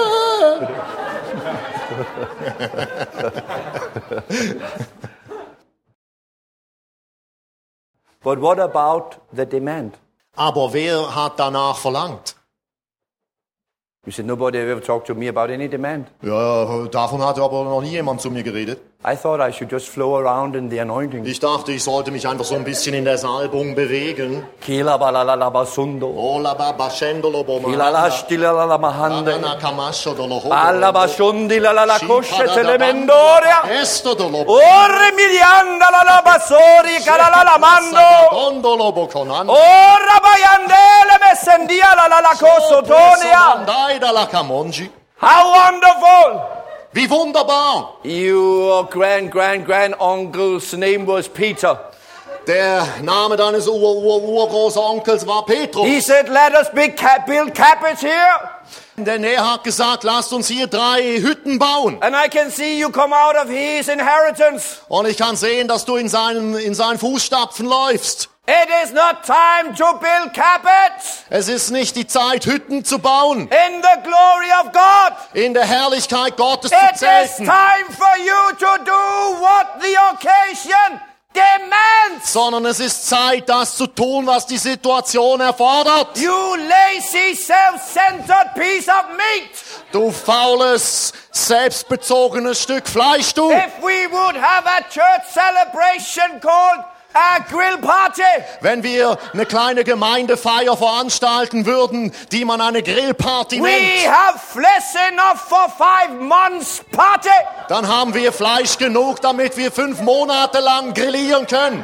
But what about the demand? Aber wer hat danach verlangt? You said nobody ever talked to me about any demand. Ja, davon hat aber noch nie jemand zu mir geredet. I thought I should just flow around in the anointing. Ich dachte, ich sollte mich einfach so ein bisschen in der Salbung bewegen. Kila balala basundo. Ola baba scendolo Kilala stilala mahande. Banana kamasho dolo ho. Alla bashundi la la la koshe telemendoria. Esto dolo. Ore milianda la la basori kalala la mando. Dondolo bokonan. Ora bayandele mesendia la la la kosotonia. Dai dalla kamonji. How wonderful! Wie wunderbar. Your grand grand grand uncle's name was Peter. Der Name deines Ur Ur Urgroßonkels war Petrus. He said, "Let us build cap- build cabins here." Denn er hat gesagt, lasst uns hier drei Hütten bauen. And I can see you come out of his inheritance. Und ich kann sehen, dass du in seinen, in seinen Fußstapfen läufst. It is not time to build cabins Es ist nicht die Zeit, Hütten zu bauen, in the glory of God. in der Herrlichkeit Gottes zu It is zelten, time for you to do what the occasion demands. sondern es ist Zeit, das zu tun, was die Situation erfordert. You lazy, self-centered piece of meat. Du faules, selbstbezogenes Stück Fleisch, du. If we would have a church celebration called a grill party, Wenn wir eine kleine Gemeindefeier veranstalten würden, die man eine Grillparty we nennt, have flesh enough for five months party. dann haben wir Fleisch genug, damit wir fünf Monate lang grillieren können.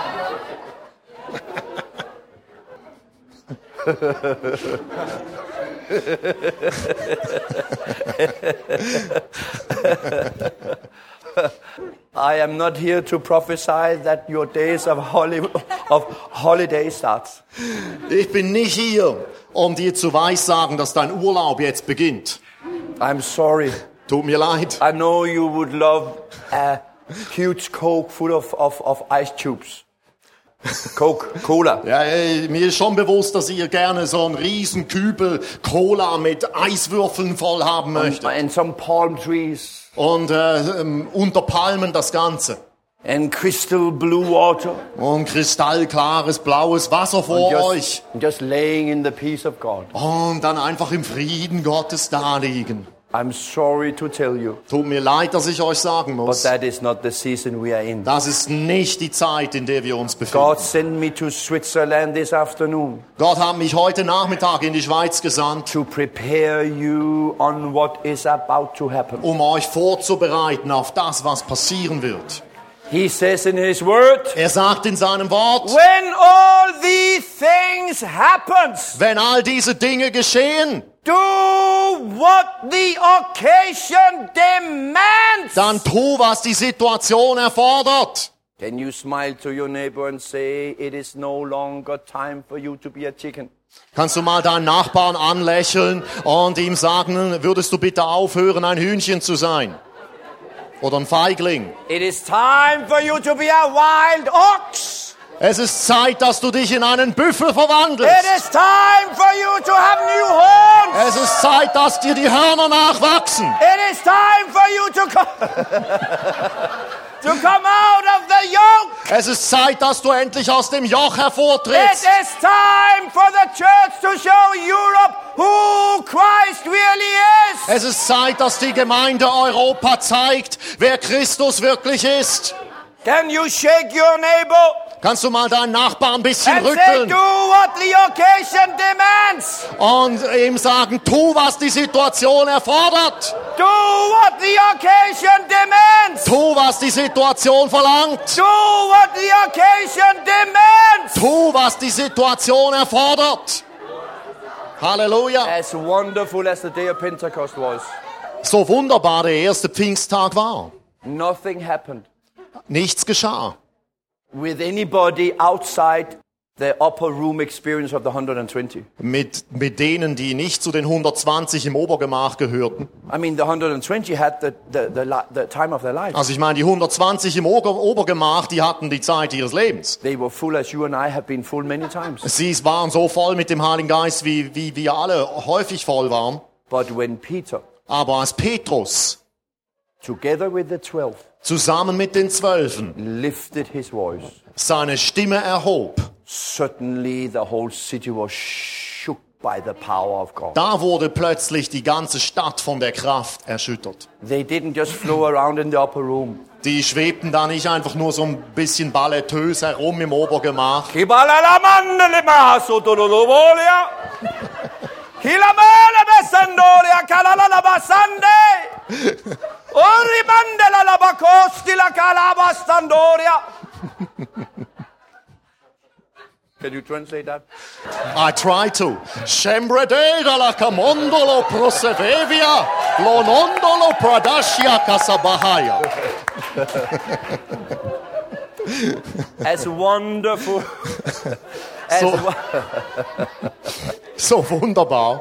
I am not here to prophesy that your days of, holy, of holiday starts. Ich bin nicht hier, um dir zu weissagen, dass dein Urlaub jetzt beginnt. I'm sorry. Tut mir leid. I know you would love a huge Coke full of, of, of ice tubes. Coke, Cola. Ja, äh, mir ist schon bewusst, dass ihr gerne so einen riesen Kübel Cola mit Eiswürfeln voll haben möchtet. And some palm trees. Und äh, ähm, unter Palmen das Ganze. And crystal blue water. Und kristallklares blaues Wasser vor just, euch. just laying in the peace of God. Und dann einfach im Frieden Gottes daliegen. I'm sorry to tell you, Tut mir leid, dass ich euch sagen but muss. that is not the season we are in. Das ist nicht die Zeit, in der wir uns befinden. God sent me to Switzerland this afternoon Gott hat mich heute Nachmittag in die Schweiz gesandt, to prepare you on what is about to happen. um euch vorzubereiten auf das, was passieren wird. He says in his word, Er sagt in seinem Wort, when all these things happens, wenn all diese Dinge geschehen, do what the occasion demands. dann tu, was die Situation erfordert. Can you smile to your neighbor and say, it is no longer time for you to be a chicken? Kannst du mal deinen Nachbarn anlächeln und ihm sagen, würdest du bitte aufhören, ein Hühnchen zu sein? Oder ein Feigling. It is time for you to be a wild ox. Es ist Zeit, dass du dich in einen Büffel verwandelst. It is time for you to have new horns. Es ist Zeit, dass dir die Hörner nachwachsen. It is time for you to come, to come out of the yoke. Es ist Zeit, dass du endlich aus dem Joch It hervortrittst. is time for the church to show Europe who Christ really is. Es ist Zeit, dass die Gemeinde Europa zeigt, wer Christus wirklich ist. Can you shake your neighbor Kannst du mal deinen Nachbarn ein bisschen and say, rütteln do what the occasion demands? und ihm sagen, tu, was die Situation erfordert. Do what the occasion demands. Tu, was die Situation verlangt. Do what the occasion demands. Tu, was die Situation erfordert. Halleluja. As wonderful as the day of Pentecost was, So wunderbar der erste Pfingsttag war. nothing happened Nichts geschah. with anybody outside the upper room experience of the one hundred twenty. Mit, mit denen, die nicht zu den hundertzwanzig im Obergemach gehörten. I mean, the one hundred twenty had the, the, the, li- the time of their lives. Also ich meine, die hundertzwanzig im Ober Obergemach, die hatten die Zeit ihres Lebens. They were full as you and I have been full many times. Sie waren so voll mit dem Heiligen Geist, wie, wie wir alle häufig voll waren. But when Peter, Aber als Petrus together with the twelve, zusammen mit den Zwölfen lifted his voice, seine Stimme erhob, suddenly the whole city was shook by the power of God. da wurde plötzlich die ganze Stadt von der Kraft erschüttert. They didn't just flow around in the upper room. Die schwebten da nicht einfach nur so ein bisschen balletös herum im Obergemach. Can you translate that? I try to. Shembredera la camondolo prosevevia, lonondolo pradashia casabahaya. As wonderful, as, So- wo- So wunderbar.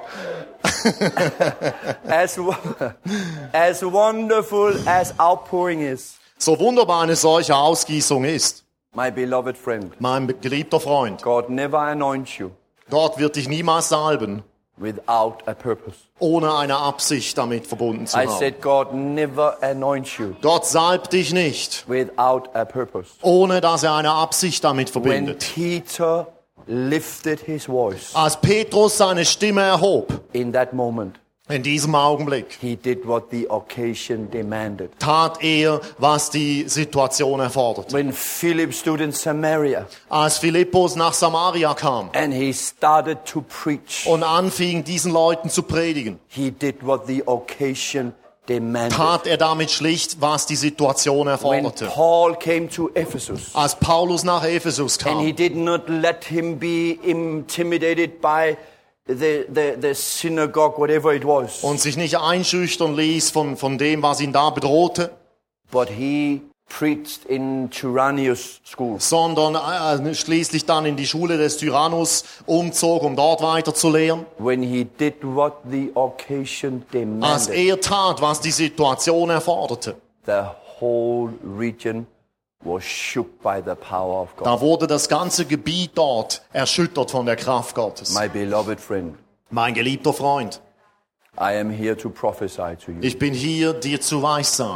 as, wo- as wonderful as outpouring is, So wunderbar eine solche Ausgießung ist. my beloved friend, Mein geliebter Freund, God never anoints you Gott wird dich niemals salben, without a purpose. ohne eine Absicht damit verbunden zu I haben. said God never anoints you Gott salbt dich nicht, without a purpose. ohne dass er eine Absicht damit When verbindet. Peter lifted his voice Als Petrus seine Stimme erhob, in that moment, in diesem Augenblick, he did what the occasion demanded. tat er, was die Situation erforderte. When Philip stood in Samaria Als Philippus nach Samaria kam and he started to preach, und anfing, diesen Leuten zu predigen, he did what the occasion demanded. tat er damit schlicht, was die Situation When erforderte. Paul came to Ephesus, Als Paulus nach Ephesus and he kam did not let him be intimidated by the, the, the synagogue, whatever it was, und sich nicht einschüchtern ließ von, von dem, was ihn da bedrohte, but he preached in Tyrannius school. sondern äh, schließlich dann in die Schule des Tyrannus umzog, um dort weiter zu lehren. When he did what the occasion Als demanded, er tat, was die Situation erforderte, the whole region was shook by the power of God. da wurde das ganze Gebiet dort erschüttert von der Kraft Gottes. My beloved friend, Mein geliebter Freund, I am here to prophesy to you. ich bin hier, dir zu weissagen.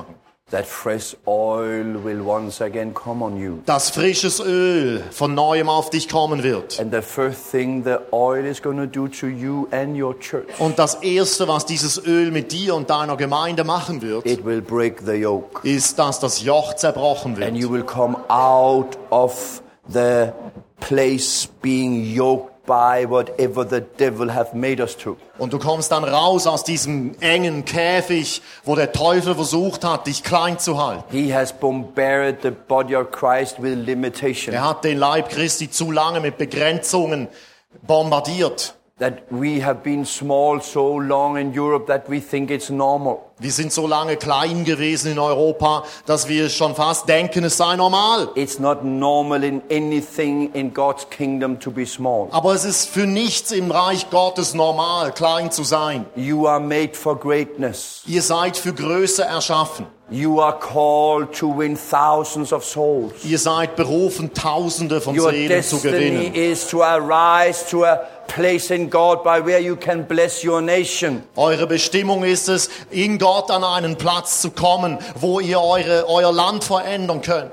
that fresh oil will once again come on you. dass frisches Öl von neuem auf dich kommen wird. And the first thing the oil is going to do to you and your church, Und das Erste, was dieses Öl mit dir und deiner Gemeinde machen wird, it will break the yoke. ist, dass das Joch zerbrochen And wird. you will come out of the place being yoked by whatever the devil have made us to. Und du kommst dann raus aus diesem engen Käfig, wo der Teufel versucht hat, dich klein zu halten. He has bombarded the body of Christ with limitation. Er hat den Leib Christi zu lange mit Begrenzungen bombardiert. That we have been small so long in Europe that we think it's normal. Wir sind so lange klein gewesen in Europa, dass wir schon fast denken, es sei normal. It's not normal in anything in God's kingdom to be small. Aber es ist für nichts im Reich Gottes normal, klein zu sein. You are made for greatness. Ihr seid für Größe erschaffen. You are called to win thousands of souls. Ihr seid berufen, Tausende von Your Seelen zu destiny gewinnen. is to arise to a place in God by where you can bless your nation. Eure Bestimmung ist es, in Gott an einen Platz zu kommen, wo ihr eure, euer Land verändern könnt.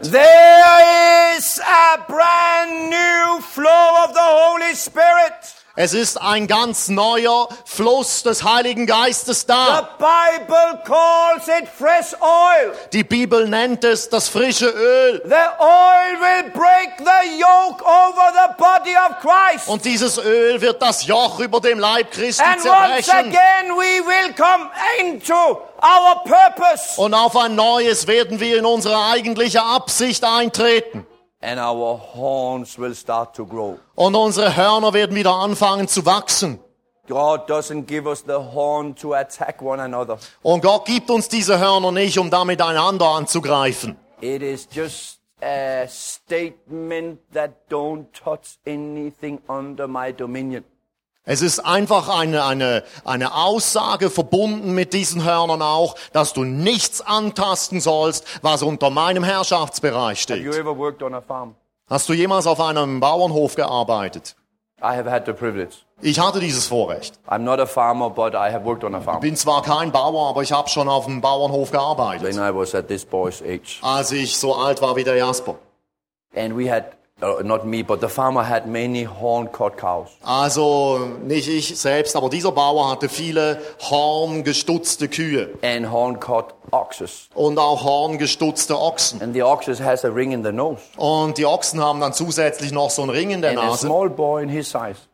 There is a brand new flow of the Holy Spirit. Es ist ein ganz neuer Fluss des Heiligen Geistes The da. Bible calls it fresh oil. Die Bibel nennt es das frische Öl. The oil will break the yoke over the body of Christ. Und dieses Öl wird das Joch über dem Leib Christi And once zerbrechen. again we will come into our purpose. Und auf ein neues werden wir in unsere eigentliche Absicht eintreten. And our horns will start to grow. Und unsere Hörner werden wieder anfangen zu wachsen. God doesn't give us the horn to attack one another. Und Gott gibt uns diese Hörner nicht, um damit einander anzugreifen. It is just a statement that don't touch anything under my dominion. Es ist einfach eine, eine, eine Aussage verbunden mit diesen Hörnern auch, dass du nichts antasten sollst, was unter meinem Herrschaftsbereich Have you steht. ever worked on a farm? Hast du jemals auf einem Bauernhof gearbeitet? I have had the privilege. Ich hatte dieses Vorrecht. I'm not a farmer, but I have worked on a farm. Bin zwar kein Bauer, aber ich habe schon auf einem Bauernhof gearbeitet, When I was at this boy's age. als ich so alt war wie der Jasper. And we had, uh, not me, but the farmer had many horn-cut cows. Also nicht ich selbst, aber dieser Bauer hatte viele horngestutzte Kühe And horn-cut oxes. und auch horngestutzte Ochsen. And the oxes has a ring in the nose. Und die Ochsen haben dann zusätzlich noch so einen Ring in der And a Nase. small boy in his size